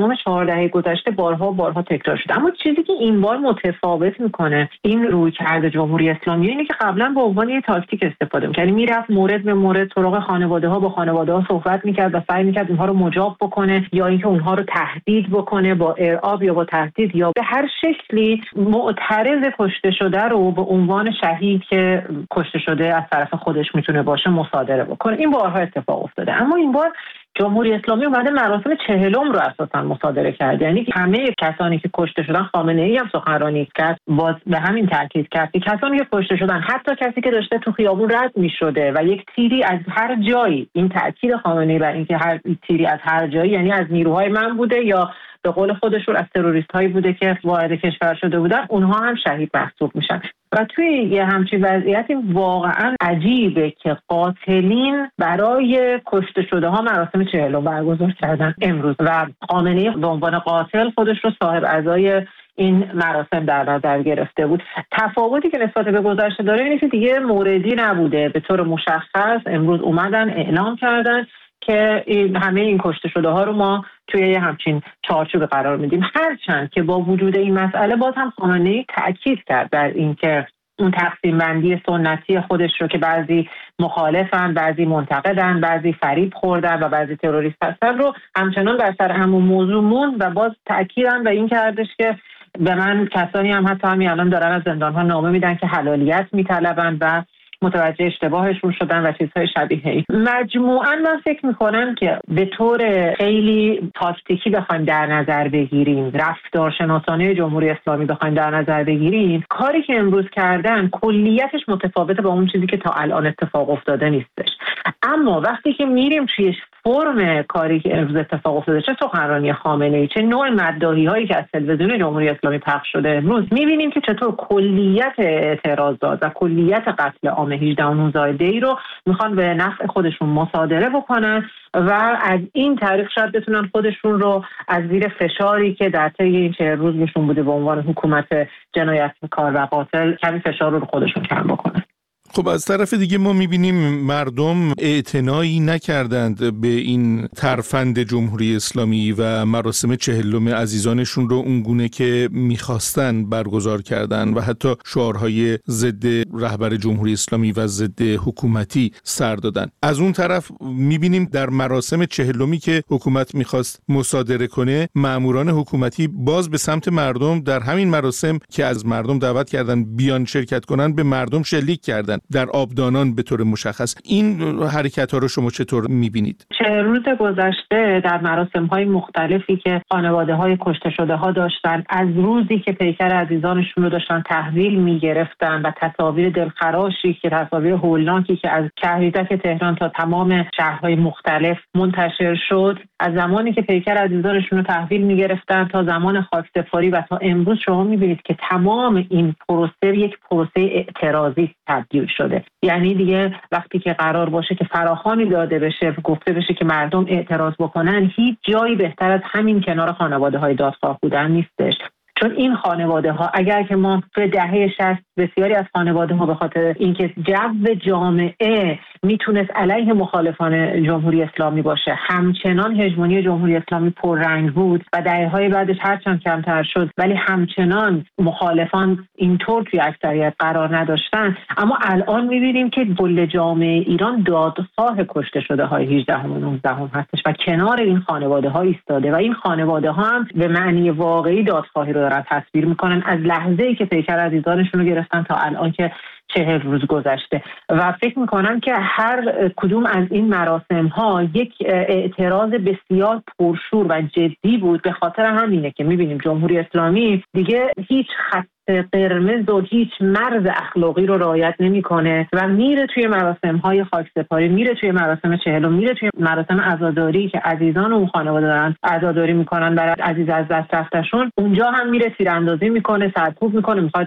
تمام چهار دهه گذشته بارها بارها تکرار شده. اما چیزی که این بار متفاوت میکنه این رویکرد جمهوری اسلامی اینه که قبلا به عنوان یه تاکتیک استفاده می‌کرد، یعنی میرفت مورد به مورد سراغ خانواده‌ها، با خانواده‌ها صحبت می‌کرد و سعی می‌کرد اونها رو مجاب بکنه یا اینکه اونها رو تهدید بکنه با ارعاب یا با تهدید یا به هر شکلی معترض کشته شده رو به عنوان شهید که کشته شده از طرف خودش میتونه باشه مصادره بکنه. این بارها اتفاق افتاده. اما این بار جمهوری اسلامی اومده مراسم چهلم رو اساساً مصادره کرد، یعنی همه کسانی که کشته شدن، خامنه‌ای هم سخنرانی کرد باز به همین تاکید کرد که کسانی که کشته شدن، حتی کسی که داشته تو خیابون رد می‌شده و یک تیری از هر جایی، این تاکید خامنه‌ای بر اینکه هر تیری از هر جایی یعنی از نیروهای من بوده یا به قول خودشون از تروریست‌هایی بوده که وارد کشور شده بودن، اونها هم شهید محسوب میشن. و توی یه همچین وضعیتی واقعا عجیبه که قاتلین برای کشته شده ها مراسم چهلم برگزار کردن امروز و خامنه‌ای به عنوان قاتل خودش رو صاحب عزای این مراسم در نظر گرفته بود. تفاوتی که نسبت به گذشته داره اینه که دیگه موردی نبوده، به طور مشخص امروز اومدن اعلام کردن که این همه این کشته شده ها رو ما توی همچین چارچوب قرار میدیم. هرچند که با وجود این مسئله باز هم خامنه‌ای تأکید کرد بر اینکه اون تقسیم بندی سنتی خودش رو که بعضی مخالفن، بعضی منتقدن، بعضی فریب خوردن و بعضی تروریست هستن رو همچنان بر سر همون موضوع موند و باز تأکیدن به این کردش که به من کسانی هم حتی همین الان دارن از زندان‌ها نامه میدن که حلالیت میطلبن و متوجه اشتباهشون شدن و چیزهای شبیه این. مجموعاً من فکر میکنم که به طور خیلی تاکتیکی بخوایم در نظر بگیریم، رفتارشناسانه جمهوری اسلامی بخوایم در نظر بگیریم، کاری که امروز کردن کلیتش متفاوته با اون چیزی که تا الان اتفاق افتاده نیستش. اما وقتی که میریم توی فرم کاری که امروز اتفاق افتاده، چه سخنرانی خامنه‌ای، چه نوع مداحی‌هایی که از تلویزیون جمهوری اسلامی پخش شده امروز، می‌بینیم که چطور کلیت اعتراضات و کلیت قتل عام هجده و نوزده دی رو میخوان به نفع خودشون مصادره بکنن و از این طریق شاید بتونن خودشون رو از زیر فشاری که در طی این چه روز بهشون بوده به عنوان حکومت جنایتکار و قاتل کمی فشار رو خودشون کم بکنن. خب از طرف دیگه ما میبینیم مردم اعتنایی نکردند به این ترفند جمهوری اسلامی و مراسم چهلم عزیزانشون رو اونگونه که میخواستن برگزار کردن و حتی شعارهای ضد رهبر جمهوری اسلامی و ضد حکومتی سر دادن. از اون طرف میبینیم در مراسم چهلمی که حکومت میخواست مصادره کنه، ماموران حکومتی باز به سمت مردم در همین مراسم که از مردم دعوت کردن بیان شرکت کنن به مردم شلیک کردن در آبدانان به طور مشخص. این حرکت ها رو شما چطور میبینید؟ چه روز گذشته در مراسم های مختلفی که خانواده های کشته شده ها داشتن، از روزی که پیکر عزیزانشون رو داشتن تحویل میگرفتن و تصاویر دلخراشی که تصاویر هولناکی که از کهریزک تهران تا تمام شهرهای مختلف منتشر شد، از زمانی که پیکر عزیزانشون رو تحویل میگرفتن تا زمان خاکسپاری و تا امروز شما میبینید که تمام این پروسه یک پروسه اعتراضی تبدیل شده. یعنی دیگه وقتی که قرار باشه که فراخوانی داده بشه، گفته بشه که مردم اعتراض بکنن، هیچ جایی بهتر از همین کنار خانواده های دادخواه بودن نیستش. چون این خانواده ها اگر که ما به دهه شصت بسیاری از خانواده ها به خاطر اینکه جو جامعه میتونست علیه مخالفان جمهوری اسلامی باشه، همچنان هژمونی جمهوری اسلامی پررنگ بود و دهه های بعدش هرچند کمتر شد ولی همچنان مخالفان اینطور توی اکثریت قرار نداشتن، اما الان میبینیم که کل جامعه ایران دادخواه کشته شده های هجده و نوزده هستش و کنار این خانواده ها ایستاده و این خانواده ها هم به معنی واقعی دادخواهی رو دارن تصویر میکنن از لحظه‌ای که پیکر عزیزانشون رو گرفتن تا الان که چهل روز گذشته. و فکر میکنم که هر کدوم از این مراسم ها یک اعتراض بسیار پرشور و جدی بود. به خاطر همینه که میبینیم جمهوری اسلامی دیگه هیچ خط قرمز و هیچ مرز اخلاقی رو رعایت نمیکنه و میره توی مراسم های خاکسپاری، میره توی مراسم چهلم، میره توی مراسم عزاداری که عزیزان اون خانواده دارن عزاداری میکنن برای عزیز از دست رفتشون، اونجا هم میره تیراندازی میکنه، سرکوب میکنه، میخواد اون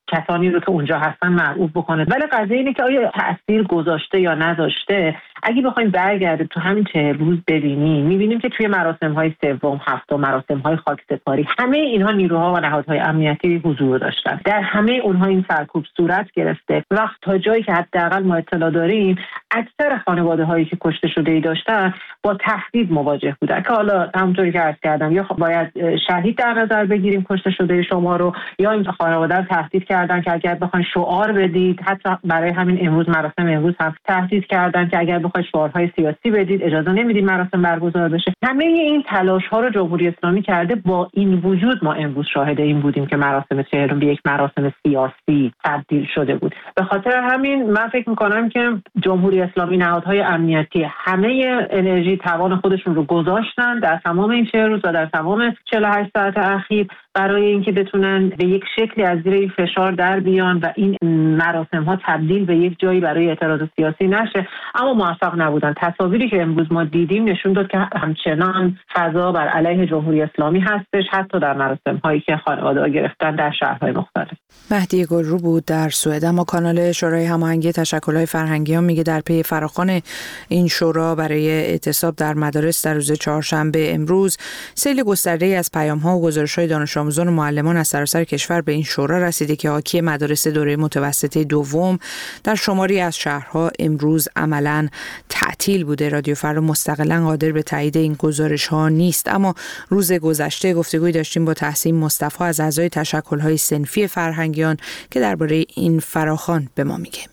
کسانی رو که اونجا هستن مرعوب بکنه. ولی قضیه اینه که آیا تأثیر گذاشته یا نذاشته. اگه بخوایم برگرده تو همین چهل روز ببینیم، میبینیم که توی مراسم‌های سوم، هفتم، مراسم‌های خاکسپاری همه اینها نیروها و نهادهای امنیتی حضور داشتن. در همه اونها این سرکوب صورت گرفته. وقت تا جایی که حداقل ما اطلاع داریم، اکثر خانواده‌هایی که کشته شده‌ای داشتن با تهدید مواجه بودن که حالا همونطوری که عرض کردم یا باید شهید در نظر بگیریم کشته شده شما رو، یا این خانواده رو تهدید کردن که اگر بخواید شعار بدید، حتی برای همین امروز مراسم امروز هم تهدید کردن که اگر بخواید شعارهای سیاسی بدید اجازه نمیدید مراسم برگزار بشه. همه این تلاش‌ها رو جمهوری اسلامی کرده. با این وجود ما امروز شاهد این بودیم که مراسم چهلم به یک مراسم سیاسی تبدیل شده بود. به خاطر همین من فکر می‌کنم که جمهوری اسلامی، نهادهای امنیتی همه انرژی توان خودشون رو گذاشتن در تمام این چهل روز و در تمام چهل و هشت ساعت اخیر برای اینکه بتونن به یک شکلی از زیر این فشار در بیان و این مراسم ها تبدیل به یک جایی برای اعتراض سیاسی نشه، اما موفق نبودن. تصاویری که امروز ما دیدیم نشون داد که همچنان فضا بر علیه جمهوری اسلامی هستش، حتی در مراسم هایی که خانواده‌ها گرفتن در شهرهای مختلف. مهدی گلرو بود در سوئد. اما کانال شورای هماهنگی تشکل‌های فرهنگی ها میگه در پی فراخوان این شورا برای اعتصاب در مدارس در روز چهارشنبه امروز، سیل گسترده‌ای از پیام‌ها و گزارش‌های دانش آموزان و معلمان از سراسر کشور به این شورا رسیده که حاکی مدارس دوره متوسطه دوم در شماری از شهرها امروز عملاً تعطیل بوده. رادیو فردا مستقلاً قادر به تایید این گزارش‌ها نیست، اما روز گذشته گفتگوی داشتیم با تحسین مصطفی از اعضای تشکل‌های صنفی فرهنگیان که درباره این فراخوان به ما میگه.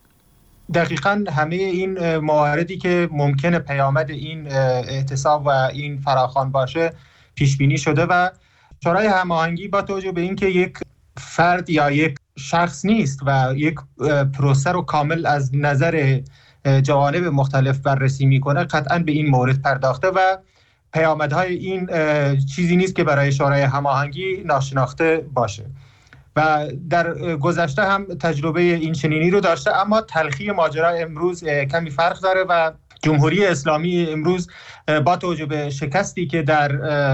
دقیقاً همه این مواردی که ممکنه پیامد این اعتصاب و این فراخوان باشه پیش بینی شده و شورای هماهنگی با توجه به اینکه یک فرد یا یک شخص نیست و یک پروسه رو کامل از نظر جوانب مختلف بررسی میکنه، قطعاً به این مورد پرداخته و پیامدهای این چیزی نیست که برای شورای هماهنگی ناشناخته باشه و در گذشته هم تجربه این چنینی رو داشته. اما تلخی ماجرا امروز کمی فرق داره و جمهوری اسلامی امروز با توجه به شکستی که در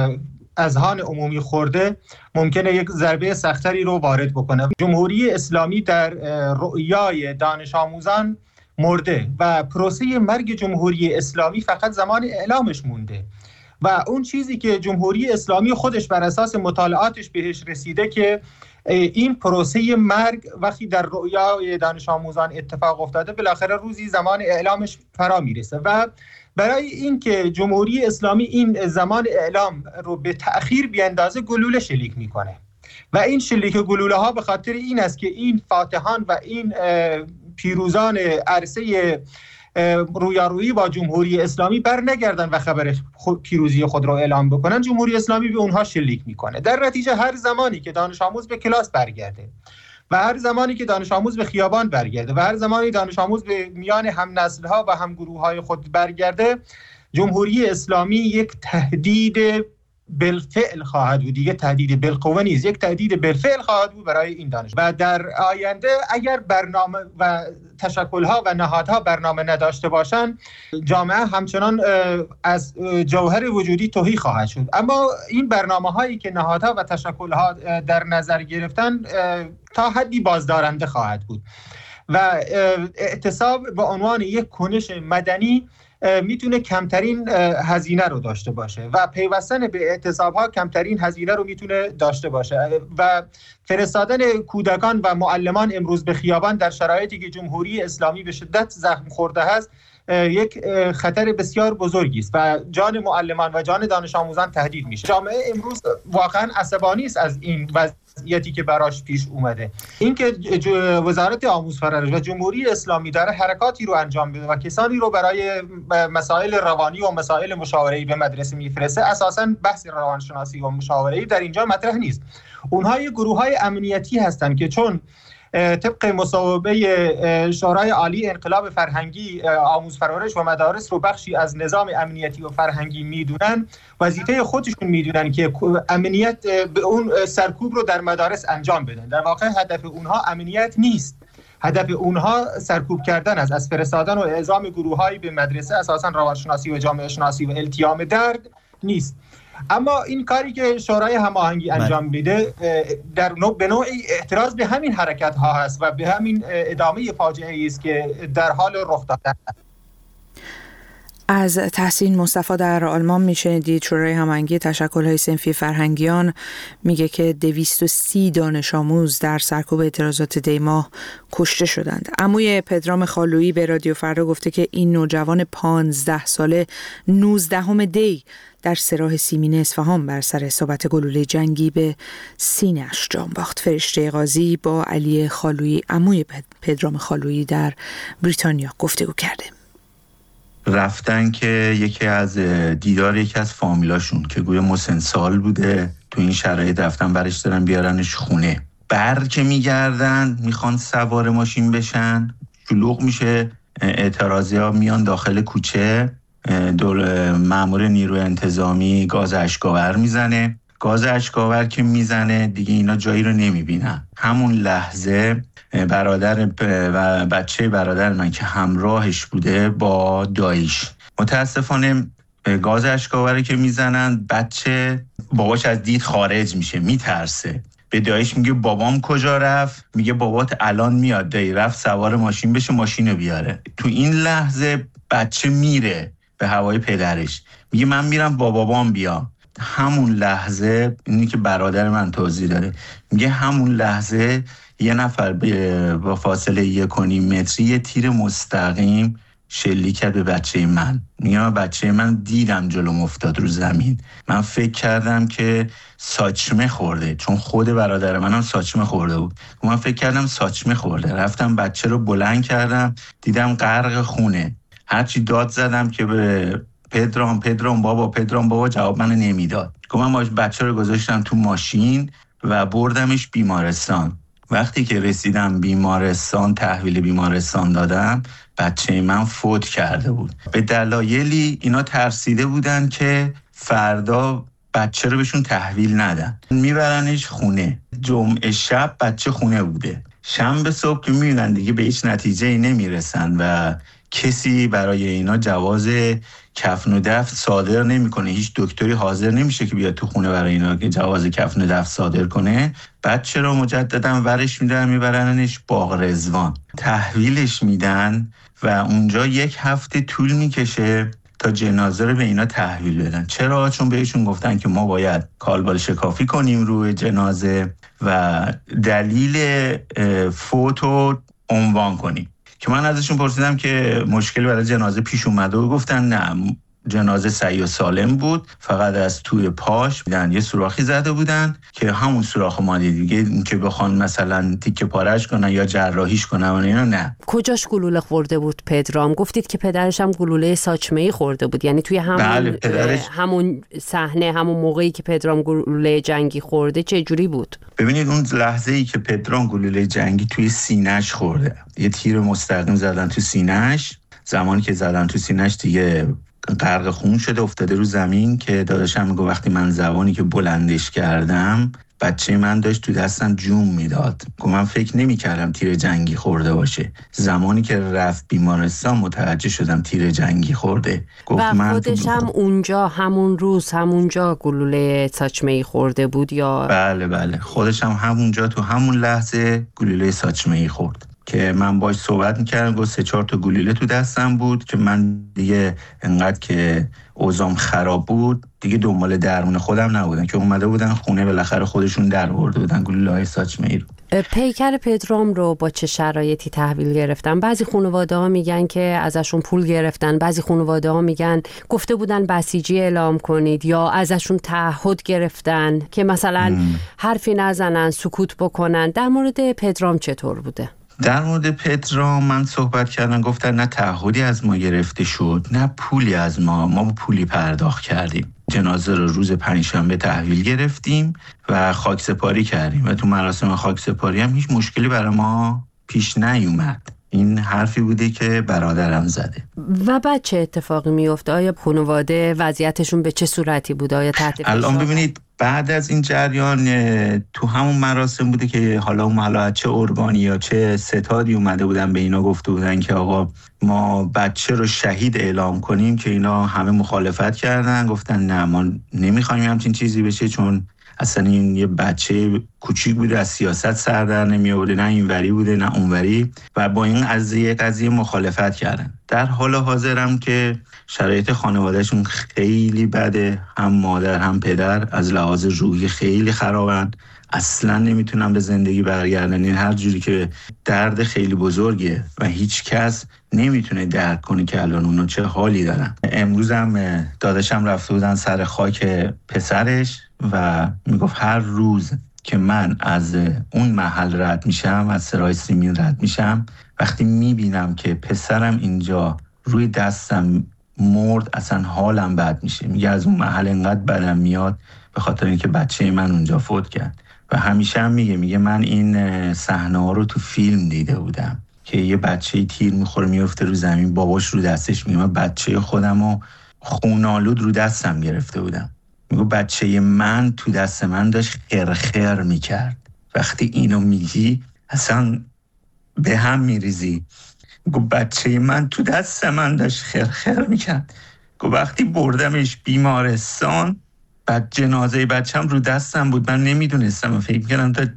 اذهان عمومی خورده ممکنه یک ضربه سختری رو وارد بکنه. جمهوری اسلامی در رؤیای دانش آموزان مرده و پروسه مرگ جمهوری اسلامی فقط زمان اعلامش مونده و اون چیزی که جمهوری اسلامی خودش بر اساس مطالعاتش بهش رسیده که این پروسه مرگ وقتی در رؤیای دانش آموزان اتفاق افتاده بالاخره روزی زمان اعلامش فرا میرسه و برای اینکه جمهوری اسلامی این زمان اعلام رو به تأخیر بیاندازه گلوله شلیک میکنه و این شلیک گلوله ها به خاطر این است که این فاتحان و این پیروزان عرصه رویارویی با جمهوری اسلامی بر نگردن و خبر پیروزی خود را اعلام بکنن، جمهوری اسلامی به اونها شلیک میکنه. در نتیجه هر زمانی که دانش آموز به کلاس برگرده و هر زمانی که دانش آموز به خیابان برگرده و هر زمانی دانش آموز به میان هم نسل ها و هم گروه های خود برگرده، جمهوری اسلامی یک تهدید بالفعل خواهد بود، دیگه تهدید بالقوه نیست، یک تهدید بالفعل خواهد بود برای این دانش. و در آینده اگر برنامه و تشکل‌ها و نهادها برنامه نداشته باشند، جامعه همچنان از جوهر وجودی تهی خواهد شد. اما این برنامه‌هایی که نهادها و تشکل‌ها در نظر گرفتن تا حدی بازدارنده خواهد بود و اعتصاب به عنوان یک کنش مدنی میتونه کمترین هزینه رو داشته باشه و پیوستن به اعتصاب‌ها کمترین هزینه رو میتونه داشته باشه و فرستادن کودکان و معلمان امروز به خیابان در شرایطی که جمهوری اسلامی به شدت زخم خورده هست یک خطر بسیار بزرگی است و جان معلمان و جان دانش آموزان تهدید میشه. جامعه امروز واقعا عصبانی است از این وضعیتی که براش پیش اومده. اینکه وزارت آموزش فرهنگ و جمهوری اسلامی داره حرکاتی رو انجام بده و کسانی رو برای مسائل روانی و مسائل مشاوره‌ای به مدرسه میفرسته، اساساً بحث روانشناسی و مشاوره‌ای در اینجا مطرح نیست. اونها گروه‌های امنیتی هستند که چون طبق مصوبه شورای عالی انقلاب فرهنگی آموزش پرورش و مدارس رو بخشی از نظام امنیتی و فرهنگی میدونن، وظیفه خودشون میدونن که امنیت به اون سرکوب رو در مدارس انجام بدن. در واقع هدف اونها امنیت نیست، هدف اونها سرکوب کردن است. از فرستادن و اعزام گروه‌هایی به مدرسه اساساً روانشناسی و جامعه شناسی و التیام درد نیست. اما این کاری که شورای هماهنگی انجام میده در نوع به نوعی اعتراض به همین حرکت ها هست و به همین ادامه فاجعه است که در حال رخ دادن. از تحسین مصطفی در آلمان میشنیدید. شورای هماهنگی تشکل‌های صنفی فرهنگیان میگه که دویست و سی دانش آموز در سرکوب اعتراضات دی ماه کشته شدند. عموی پدرام خالویی به رادیو فردا گفته که این نوجوان پانزده ساله نوزدهم دی در سراح سیمین اصفهان بر سر اصابت گلوله جنگی به سینه‌اش جان باخت. فرشته قاضی با علی خالویی عموی پدرام خالویی در بریتانیا گفتگو کرده. رفتن که یکی از دیدار یکی از فامیلاشون که گویا مسنسال بوده تو این شرایط رفتن برش دارن بیارنش خونه. بر که میگردن میخوان سوار ماشین بشن، شلوغ میشه، اعتراضی ها میان داخل کوچه، مأمور نیروی انتظامی گاز اشک‌آور میزنه. گاز اشک‌آور که میزنه دیگه اینا جایی رو نمیبینن. همون لحظه برادر و بچه برادر من که همراهش بوده با داعش، متاسفانه گاز اشک‌آور که میزنن بچه باباش از دید خارج میشه، میترسه. به داعش میگه بابام کجا رفت؟ میگه بابات الان میاد. دایی رفت سوار ماشین بشه ماشین رو بیاره. تو این لحظه بچه میره به هوای پدرش، میگه من میرم با بابام بیام. همون لحظه اینی که برادر من توضیح داره، میگه همون لحظه یه نفر با فاصله یک و نیم متری یه تیر مستقیم شلیک کرد به بچه من. میگم بچه من دیدم جلوم افتاد رو زمین، من فکر کردم که ساچمه خورده، چون خود برادر منم ساچمه خورده بود. من فکر کردم ساچمه خورده، رفتم بچه رو بلند کردم، دیدم غرق خونه. هرچی داد زدم که به پدرام پدرام بابا پدرام بابا جواب من نمیداد. من باش بچه رو گذاشتم تو ماشین و بردمش بیمارستان. وقتی که رسیدم بیمارستان، تحویل بیمارستان دادم، بچه من فوت کرده بود. به دلایلی اینا ترسیده بودن که فردا بچه رو بهشون تحویل ندن، میبرنش خونه. جمعه شب بچه خونه بوده، شنبه صبح که میبینن دیگه به هیچ نتیجه نمیرسن و کسی برای اینا جواز کفن و دفن صادر نمیکنه، هیچ دکتری حاضر نمیشه که بیاد تو خونه برای اینا که جواز کفن و دفن صادر کنه. بچه رو مجددا ورش میدن میبرنش باغ رضوان، تحویلش میدن و اونجا یک هفته طول میکشه تا جنازه رو به اینا تحویل بدن. چرا؟ چون بهشون گفتن که ما باید کالبد شکافی کنیم روی جنازه و دلیل فوت رو عنوان کنیم. که من ازشون پرسیدم که مشکلی برای جنازه پیش اومده و گفتن نه، جنازه صحیح و سالم بود، فقط از توی پاش دیدن یه سوراخی زده بودن که همون سوراخ ما دیگه این که بخوان مثلا تیکه پاره‌اش کنن یا جراحیش کنن و اینا نه. کجاش گلوله خورده بود پدرام؟ گفتید که پدرش هم گلوله ساچمه‌ای خورده بود، یعنی توی همون بله، پدرش... همون صحنه، همون موقعی که پدرام گلوله جنگی خورده چه جوری بود؟ ببینید اون لحظه‌ای که پدرام گلوله جنگی توی سینه‌اش خورده، یه تیر مستقیم زدن تو سینه‌اش. زمانی که زدن تو سینه‌اش دیگه غرق خون شده، افتاده رو زمین. که داداشم میگه وقتی من زبانی که بلندش کردم بچه من داشت تو دستم جون میداد. که من فکر نمی کردم تیر جنگی خورده باشه. زمانی که رفت بیمارستان متوجه شدم تیر جنگی خورده. گفت و من خودش هم اونجا همون روز همونجا گلوله ساچمه‌ای خورده بود یا؟ بله بله، خودش هم همونجا تو همون لحظه گلوله ساچمه‌ای خورد. که من باش صحبت میکردم، گفت سه چهار تا گلوله تو دستم بود که من دیگه انقدر که اوضاعم خراب بود دیگه دنبال درمون خودم نبودن، که اومده بودن خونه بالاخره خودشون در آورده بودن گلوله‌های ساچمه‌ای رو. پیکر پدرام رو با چه شرایطی تحویل گرفتن؟ بعضی خانواده‌ها میگن که ازشون پول گرفتن، بعضی خانواده‌ها میگن گفته بودن بسیجی اعلام کنید، یا ازشون تعهد گرفتن که مثلا ام. حرفی نزنن، سکوت بکنن. در مورد پدرام چطور بوده؟ در مورد پدرام من صحبت کردم، گفتن نه تعهدی از ما گرفته شد نه پولی از ما، ما پولی پرداخت کردیم. جنازه رو روز پنجشنبه تحویل گرفتیم و خاکسپاری کردیم و تو مراسم خاکسپاری هم هیچ مشکلی برای ما پیش نیومد. این حرفی بوده که برادرم زده. و بعد چه اتفاقی میفته؟ آیا خانواده وضعیتشون به چه صورتی بوده؟ آیا تحت فشار؟ الان ببینید بعد از این جریان تو همون مراسم بوده که حالا اون حالا چه ارگانی یا چه ستادی اومده بودن به اینا گفته بودن که آقا ما بچه رو شهید اعلام کنیم، که اینا همه مخالفت کردن، گفتن نه ما نمیخوایم همچین چیزی بشه، چون اصلا این یه بچه کوچیک بوده، از سیاست سر در نمی آورده، نه اینوری بوده نه اونوری، و با این قضیه قضیه مخالفت کردن. در حال حاضرم که شرایط خانوادهشون خیلی بده، هم مادر هم پدر از لحاظ روحی خیلی خرابن، اصلا نمیتونن به زندگی برگردن. این هر جوری که درد خیلی بزرگه و هیچ کس نمیتونه درک کنه که الان اونا چه حالی دارن. امروز هم داداشم رفته بودن سر خاک پسرش و میگفت هر روز که من از اون محل رد میشم، از سرای سیمین رد میشم، وقتی میبینم که پسرم اینجا روی دستم مرد اصلا حالم بد میشه. میگه از اون محل انقدر بدم میاد به خاطر اینکه بچه من اونجا فوت کرد. و همیشه هم میگه میگه من این صحنه ها رو تو فیلم دیده بودم که یه بچه تیر میخوره میفته رو زمین، باباش رو دستش میگه من بچه خودم رو خونالود رو دستم گرفته بودم. میگه بچه من تو دست من داشت خرخر میکرد. وقتی اینو میگی اصلا به هم میریزی. میگه بچه من تو دست من داشت خرخر میکرد. میگه وقتی بردمش بیمارستان، بعد جنازه بچم رو دستم بود، من نمیدونستم، من فکر میکردم تا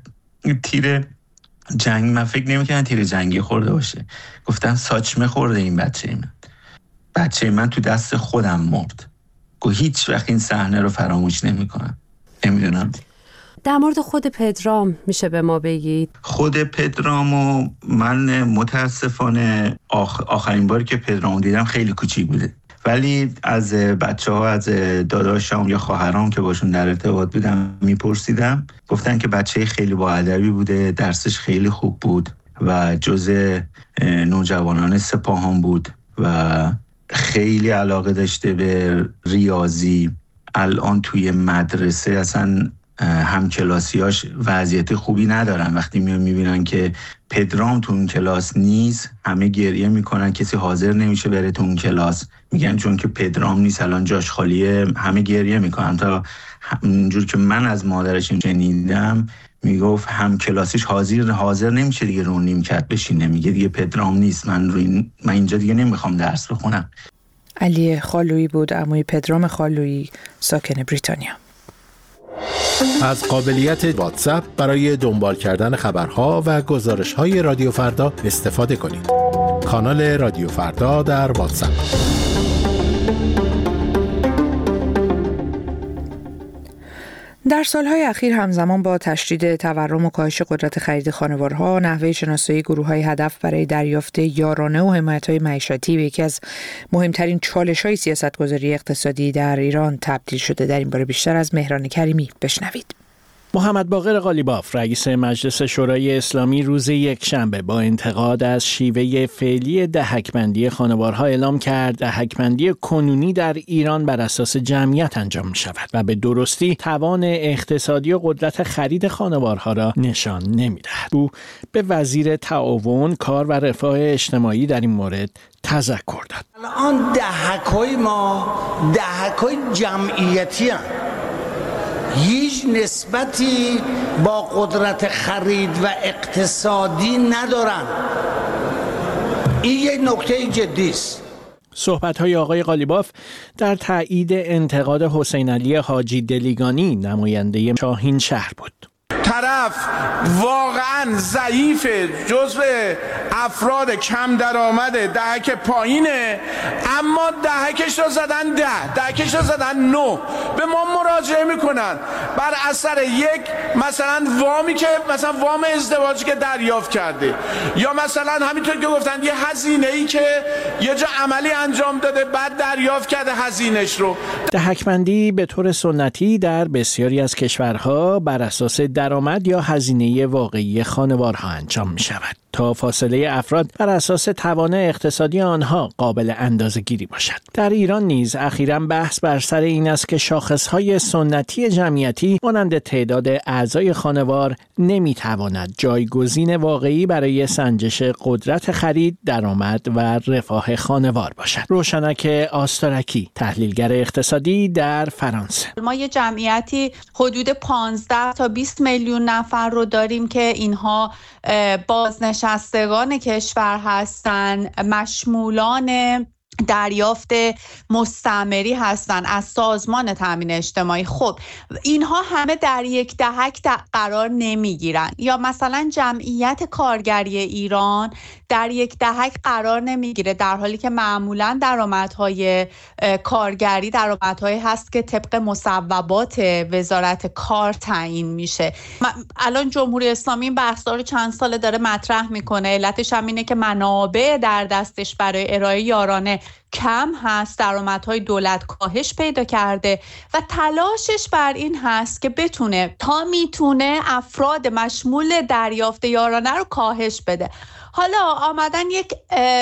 تیر جنگ، من فکر نمیکردم تیر جنگی خورده باشه. گفتم ساچمه خورده این بچه من. بچه من تو دست خودم مرد. گو هیچ وقت این صحنه رو فراموش نمیکنم. نمیدونم. در مورد خود پدرام میشه به ما بگید؟ خود پدرامو من متاسفانه آخ... آخرین باری که پدرامو دیدم خیلی کوچیک بوده، ولی از بچه ها، از داداشام یا خواهرام که باشون در ارتباط بودم میپرسیدم، گفتن که بچه خیلی با ادبی بوده، درسش خیلی خوب بود و جزء نوجوانان سپاهان بود و خیلی علاقه داشته به ریاضی. الان توی مدرسه اصلا همکلاسیاش وضعیت خوبی ندارن. وقتی میان میبینن که پدرام تو اون کلاس نیست، همه گریه میکنن، کسی حاضر نمیشه بره تو اون کلاس، میگن چون که پدرام نیست الان جاش خالیه، همه گریه میکنن. تا اونجور که من از مادرش شنیدم میگفت همکلاسیش حاضر حاضر نمیشه دیگه رو نیمکت بشینه، میگه دیگه پدرام نیست، من روی من اینجا دیگه نمیخوام درس بخونم. علی خالویی بود، عموی پدرام خالویی، ساکن بریتانیا. از قابلیت واتساپ برای دنبال کردن خبرها و گزارش‌های رادیو فردا استفاده کنید. کانال رادیو فردا در واتساپ. در سالهای اخیر همزمان با تشدید تورم و کاهش قدرت خرید خانوارها، نحوه شناسایی گروه‌های هدف برای دریافت یارانه و حمایت‌های معیشتی به یکی از مهمترین چالش‌های سیاست‌گذاری اقتصادی در ایران تبدیل شده. در این باره بیشتر از مهران کریمی بشنوید. محمد باقر قالیباف، رئیس مجلس شورای اسلامی، روز یکشنبه با انتقاد از شیوه فعلی دهک‌بندی خانوارها اعلام کرد دهک‌بندی کنونی در ایران بر اساس جمعیت انجام می شود و به درستی توان اقتصادی و قدرت خرید خانوارها را نشان نمی دهد. او به وزیر تعاون، کار و رفاه اجتماعی در این مورد تذکر داد. الان دهک‌های ما دهک‌های جمعیتی هستند، هیچ نسبتی با قدرت خرید و اقتصادی ندارن. این یک نکته جدی است. صحبت‌های آقای قالیباف در تایید انتقاد حسین علی حاجی دلیگانی، نماینده شاهین شهر بود. طرف واقعا ضعیفه، جزو افراد کم درآمده، دهک پایینه، اما دهکش رو زدن ده، دهکش رو زدن نو. به ما مراجعه میکنن بر اثر یک مثلا وامی که مثلا وام ازدواجی که دریافت کرده، یا مثلا همینطور که گفتن یه هزینه ای که یه جا عملی انجام داده بعد دریافت کرده هزینهش رو. دهک‌بندی به طور سنتی در بسیاری از کشورها بر اساس درآمد درآمد یا هزینه واقعی خانوارها انجام می شود تا فاصله افراد بر اساس توان اقتصادی آنها قابل اندازه‌گیری باشد. در ایران نیز اخیراً بحث بر سر این است که شاخص‌های سنتی جمعیتی مانند تعداد اعضای خانوار نمی‌تواند جایگزین واقعی برای سنجش قدرت خرید، درآمد و رفاه خانوار باشد. روشنک آستارکی، تحلیلگر اقتصادی در فرانسه: ما یه جمعیتی حدود پانزده تا بیست میلیون نفر رو داریم که اینها بازنشستگان کشور هستند، مشمولان دریافت مستعمری هستن از سازمان تامین اجتماعی. خب اینها همه در یک دهک قرار نمیگیرن، یا مثلا جمعیت کارگری ایران در یک دهک قرار نمیگیره، در حالی که معمولا درآمدهای کارگری درآمدهایی هست که طبق مصوبات وزارت کار تعیین میشه. الان جمهوری اسلامی این بحثا رو چند ساله داره مطرح میکنه، علتش هم اینه که منابع در دستش برای ارائه یارانه کم هست، درآمدهای دولت کاهش پیدا کرده و تلاشش بر این هست که بتونه تا میتونه افراد مشمول دریافت یارانه رو کاهش بده. حالا آمدن یک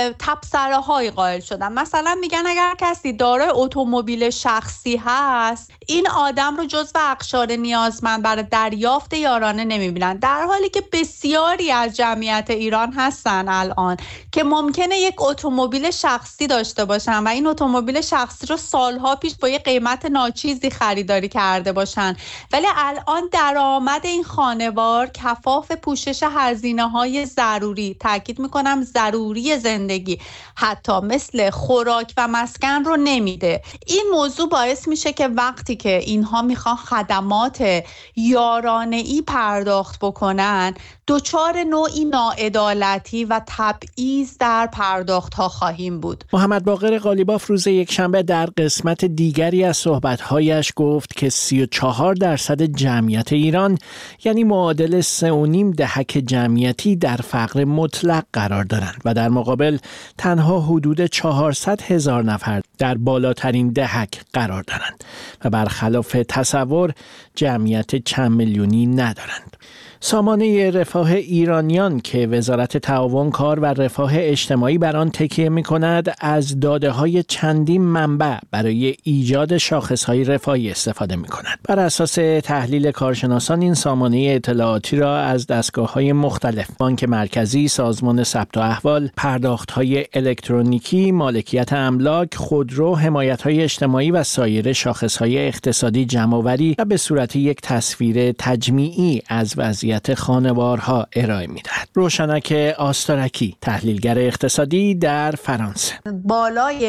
تبصره های قائل شدن، مثلا میگن اگر کسی دارای اتومبیل شخصی هست این آدم رو جزو اقشار نیازمند برای دریافت یارانه نمیبینن، در حالی که بسیاری از جمعیت ایران هستن الان که ممکنه یک اتومبیل شخصی داشته باشن و این اتومبیل شخصی رو سالها پیش با یک قیمت ناچیزی خریداری کرده باشن، ولی الان درآمد این خانوار کفاف پوشش هزینه‌های ضروری، تاکید میکنم ضروری زندگی، حتی مثل خوراک و مسکن رو نمیده. این موضوع باعث میشه که وقتی که اینها میخوان خدمات یارانه‌ای پرداخت بکنن دچار نوعی ناعدالتی و تبعیض در پرداخت ها خواهیم بود. محمد باقر قالیباف روز یکشنبه در قسمت دیگری از صحبت‌هایش گفت که سی و چهار درصد جمعیت ایران، یعنی معادل سه و نیم دهک جمعیتی، در فقر مطلق قرار دارند و در مقابل تنها حدود چهارصد هزار نفر در بالاترین دهک قرار دارند و برخلاف تصور جمعیت چند میلیونی ندارند. سامانه رفاه ایرانیان که وزارت تعاون کار و رفاه اجتماعی بر آن تکیه می‌کند از داده‌های چندین منبع برای ایجاد شاخص‌های رفاهی استفاده می‌کند. بر اساس تحلیل کارشناسان این سامانه اطلاعاتی را از دستگاه‌های مختلف، بانک مرکزی، سازمان ثبت احوال، پرداخت‌های الکترونیکی، مالکیت املاک، خودرو، حمایت‌های اجتماعی و سایر شاخص‌های اقتصادی جمع‌آوری و به صورت یک تصویر تجمیعی از وضعیت خانوارها ارائه می‌دهد. روشنک آستارکی، تحلیلگر اقتصادی در فرانسه: بالای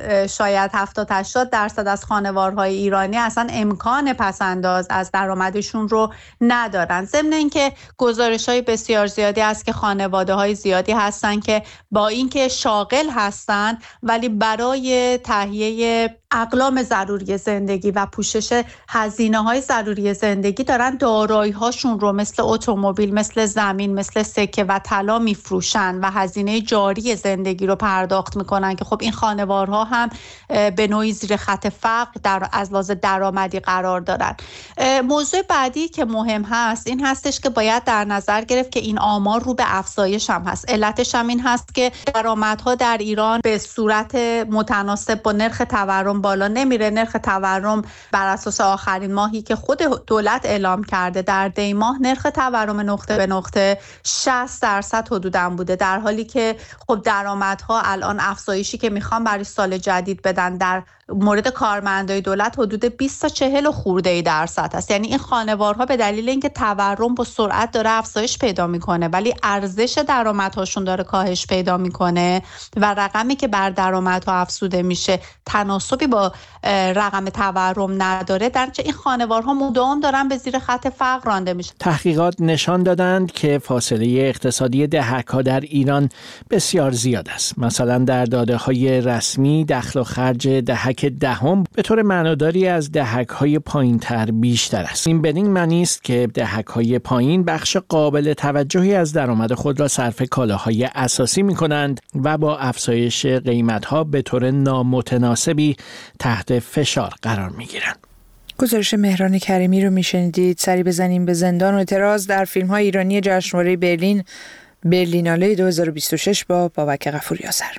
شاید هفتاد هشتاد درصد از خانوارهای ایرانی اصلا امکان پس‌انداز از درآمدشون رو ندارن. ضمن اینکه گزارش‌های بسیار زیادی هست که خانواده‌های زیادی هستن که با اینکه شاغل هستن ولی برای تهیه اقلام ضروری زندگی و پوشش هزینه‌های ضروری زندگی دارن دارایی‌هاشون رو مثل اتومبیل، مثل زمین، مثل سکه و طلا میفروشن و هزینه جاری زندگی رو پرداخت میکنن که خب این خانوارها هم به نوعی زیر خط فقر در از لحاظ درآمدی قرار دارن. موضوع بعدی که مهم هست این هستش که باید در نظر گرفت که این آمار رو به افزایش هم هست. علتش هم این هست که درآمدها در ایران به صورت متناسب با نرخ تورم بالا نمیره. نرخ تورم بر اساس آخرین ماهی که خود دولت اعلام کرده در دی ماه نرخ تورم نقطه به نقطه شصت درصد حدوداً بوده، در حالی که خب درآمدها الان افزایشی که میخوان برای سال جدید بدن در مورد کارمندای دولت حدود بیست تا چهل خورده درصد هست. یعنی این خانوارها به دلیل اینکه تورم با سرعت داره افزایش پیدا میکنه ولی ارزش درآمدهاشون داره کاهش پیدا میکنه و رقمی که بر درآمدها افزوده میشه تناسبی با رقم تورم نداره، در نتیجه این خانوارها مدام دارن به زیر خط فقر رانده میشه. تحقیقات نشان دادند که فاصله اقتصادی دهک‌ها در ایران بسیار زیاد است. مثلا در داده‌های رسمی دخل و خرج دهک دهم به طور معناداری از دهک‌های پایین‌تر بیشتر است. این بدین معنی است که دهک‌های پایین بخش قابل توجهی از درآمد خود را صرف کالاهای اساسی می‌کنند و با افزایش قیمت‌ها به طور نامتناسبی تحت فشار قرار می‌گیرند. گزارش مهران کریمی رو میشنیدید. سری بزنیم به زندان و اعتراض در فیلم‌های ایرانی جشنواره برلین برلیناله دو هزار و بیست و شش با بابک غفوری آذر.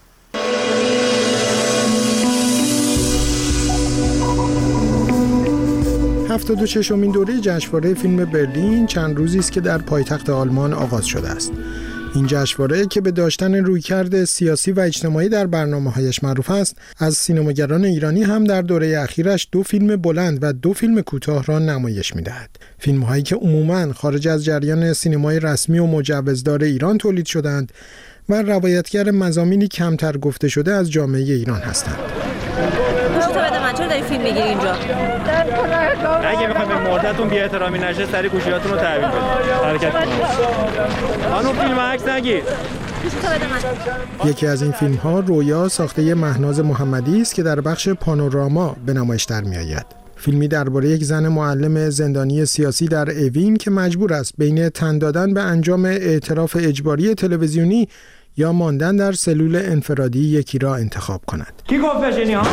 هفتاد و ششمین دوره جشنواره فیلم برلین چند روزی است که در پایتخت آلمان آغاز شده است. این جشنواره که به داشتن رویکرد سیاسی و اجتماعی در برنامه‌هایش معروف است، از سینماگران ایرانی هم در دوره اخیرش دو فیلم بلند و دو فیلم کوتاه را نمایش می‌دهد. فیلم‌هایی که عموماً خارج از جریان سینمای رسمی و مجوزدار ایران تولید شدند و روایتگر مضامینی کمتر گفته شده از جامعه ایران هستند. چرا داری فیلم میگیری اینجا؟ اگه میخوایم به مردتون بی احترامی نشه سری گوشیاتون رو تحویل بدید. حرکت کنید. خانم فیلم عکس نگیر. یکی از این فیلم‌ها رویا ساخته مهناز محمدی است که در بخش پانوراما به نمایش در می‌آید. فیلمی درباره یک زن معلم زندانی سیاسی در اوین که مجبور است بین تن دادن به انجام اعتراف اجباری تلویزیونی یا ماندن در سلول انفرادی یکی را انتخاب کند. کی گفت بشینی ها؟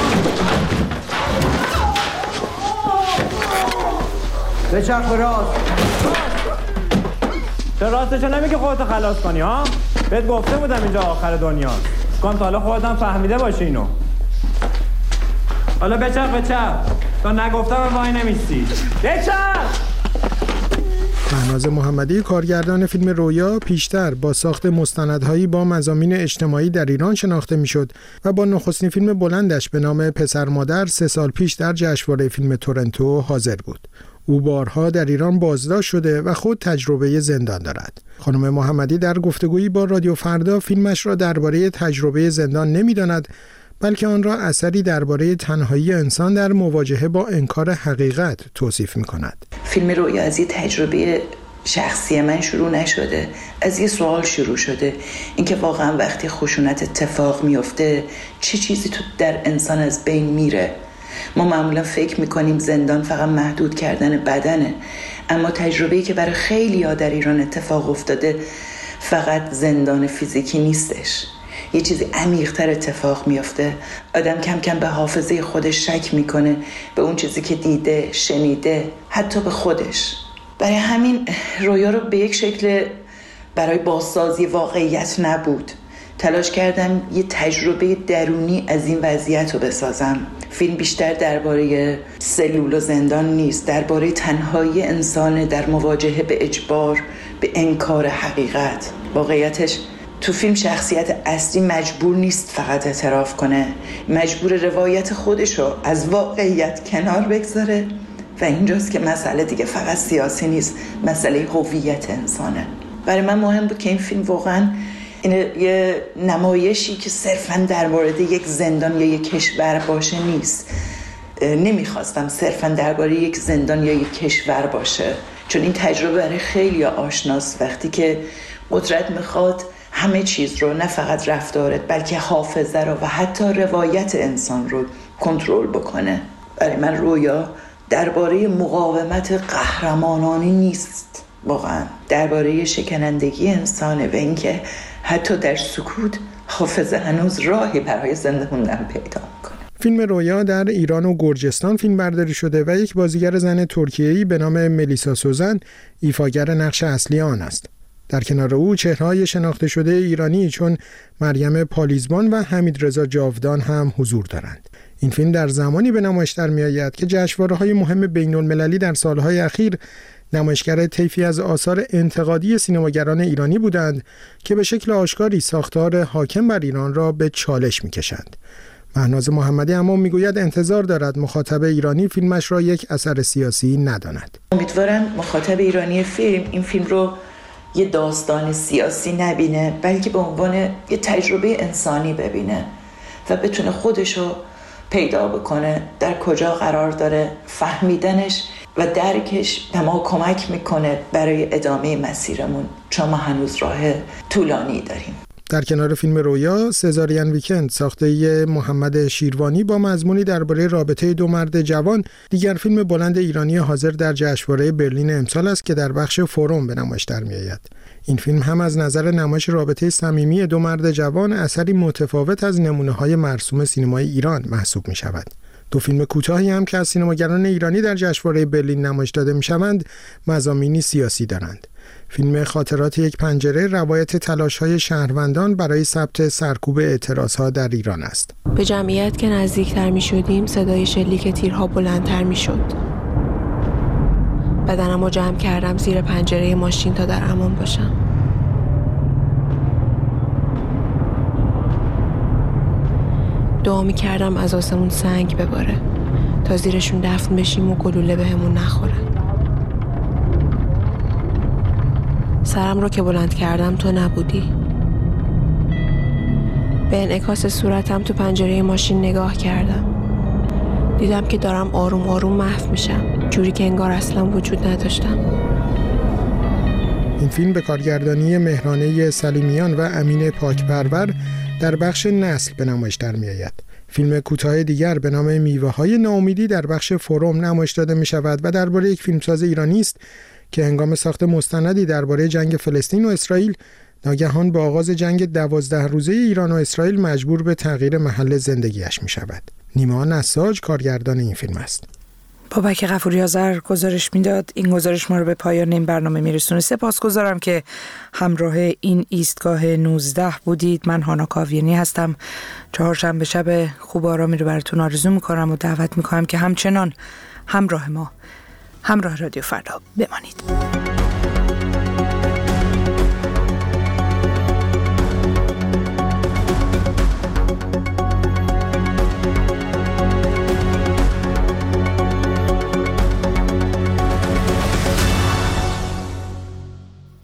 به چرخ راست. چرا راستشو نمیگی خودتو خلاص کنی ها؟ بهت گفته بودم اینجا آخر دنیاست. کام تا حالا خودت هم فهمیده باشی اینو. حالا بچرخ بچرخ. تا نگفتم وای نمیستی. بچرخ! مهناز محمدی کارگردان فیلم رویا پیشتر با ساخت مستندهایی با مضامین اجتماعی در ایران شناخته میشد و با نخستین فیلم بلندش به نام پسر مادر سه سال پیش در جشنواره فیلم تورنتو حاضر بود. او بارها در ایران بازداشت شده و خود تجربه زندان دارد. خانم محمدی در گفتگویی با رادیو فردا فیلمش را درباره تجربه زندان نمی‌داند، بلکه آن را اثری درباره تنهایی انسان در مواجهه با انکار حقیقت توصیف می‌کند. فیلم رویا از یه تجربه شخصی من شروع نشده، از یه سوال شروع شده، اینکه واقعا وقتی خشونت اتفاق میفته چه چیزی تو در انسان از بین میره. ما معمولا فکر میکنیم زندان فقط محدود کردن بدنه، اما تجربه‌ای که برای خیلی‌ها در ایران اتفاق افتاده فقط زندان فیزیکی نیستش، یه چیزی عمیق‌تر اتفاق میفته. آدم کم کم به حافظه خودش شک میکنه، به اون چیزی که دیده، شنیده، حتی به خودش. برای همین رویا رو به یک شکل برای بازسازی واقعیت نبود، تلاش کردم یه تجربه درونی از این وضعیت رو بسازم. فیلم بیشتر درباره سلول و زندان نیست، درباره تنهایی انسان در مواجهه به اجبار، به انکار حقیقت. واقعیتش تو فیلم شخصیت اصلی مجبور نیست فقط اعتراف کنه، مجبور روایت خودشو از واقعیت کنار بگذاره و اینجاست که مسئله دیگه فقط سیاسی نیست، مسئله هویت انسانه. برای من مهم بود که این فیلم واقعا این یه نمایشی که صرفاً در مورد یک زندان یا یک کشور باشه نیست. نمیخواستم صرفاً درباره یک زندان یا یک کشور باشه، چون این تجربه برای خیلی آشناست. وقتی که قدرت میخواد همه چیز رو، نه فقط رفتارت بلکه حافظه رو و حتی روایت انسان رو کنترل بکنه. برای من رویا درباره مقاومت قهرمانانی نیست، واقعا درباره شکنندگی انسانه و اینکه حتی در سکوت حافظه هنوز راهی برای زنده موندن پیدا میکنه. فیلم رویا در ایران و گرجستان فیلم برداری شده و یک بازیگر زن ترکیه‌ای به نام ملیسا سوزن ایفاگر نقش اصلی آن است. در کنار او چهره‌های شناخته شده ایرانی چون مریم پالیزبان و حمیدرضا جاودان هم حضور دارند. این فیلم در زمانی به نمایش در می‌آید که جشنواره‌های مهم بین‌المللی در سالهای اخیر نمایشگر طیفی از آثار انتقادی سینماگران ایرانی بودند که به شکل آشکاری ساختار حاکم بر ایران را به چالش می‌کشند. مهناز محمدی اما میگوید انتظار دارد مخاطب ایرانی فیلمش را یک اثر سیاسی نداند. امیدوارم مخاطب ایرانی فیلم این فیلم رو یه داستان سیاسی نبینه، بلکه به عنوان یه تجربه انسانی ببینه و بتونه خودشو پیدا بکنه در کجا قرار داره. فهمیدنش و درکش به ما کمک میکنه برای ادامه مسیرمون، چون ما هنوز راه طولانی داریم. در کنار فیلم رویا، سزارین ویکند ساخته محمد شیروانی با مضمونی درباره رابطه دو مرد جوان دیگر فیلم بلند ایرانی حاضر در جشنواره برلین امسال است که در بخش فروم به نمایش در می‌آید. این فیلم هم از نظر نمایش رابطه صمیمی دو مرد جوان اثری متفاوت از نمونه‌های مرسوم سینمای ایران محسوب می‌شود. دو فیلم کوتاهی هم که از سینماگران ایرانی در جشنواره برلین نمایش داده می‌شوند مضامینی سیاسی دارند. فیلم خاطرات یک پنجره روایت تلاش‌های شهروندان برای ثبت سرکوب اعتراضها در ایران است. به جمعیت که نزدیکتر می‌شدیم صدای شلیک تیرها بلندتر می‌شد. بدنمو جمع کردم زیر پنجره ماشین تا در امان باشم. دعا می‌کردم از آسمون سنگ بباره تا زیرشون دفن بشیم و گلوله بهمون نخوره. سرم رو که بلند کردم تو نبودی. به انعکاس صورتم تو پنجره ماشین نگاه کردم. دیدم که دارم آروم آروم محو میشم، جوری که انگار اصلا وجود نداشتم. این فیلم به کارگردانی مهرانه سلیمیان و امین پاکپرور در بخش نسل به نمایش در می‌آید. فیلم کوتاه دیگر به نام میوه‌های ناامیدی در بخش فروم نمایش داده می‌شود و درباره یک فیلمساز ایرانی است که هنگام ساخت مستندی درباره جنگ فلسطین و اسرائیل ناگهان با آغاز جنگ دوازده روزه ایران و اسرائیل مجبور به تغییر محل زندگیش می‌شود. نیما نساج کارگردان این فیلم است. بابک غفوری آذر گزارش میداد. این گزارش ما رو به پایان این برنامه میرسونه. سپاسگزارم که همراه این ایستگاه نوزده بودید. من هانا کاویانی هستم. چهارشنبه شب خوب آرامی رو براتون آرزو میکنم و دعوت میکنم که همچنان همراه ما، همراه رادیو فردا بمانید.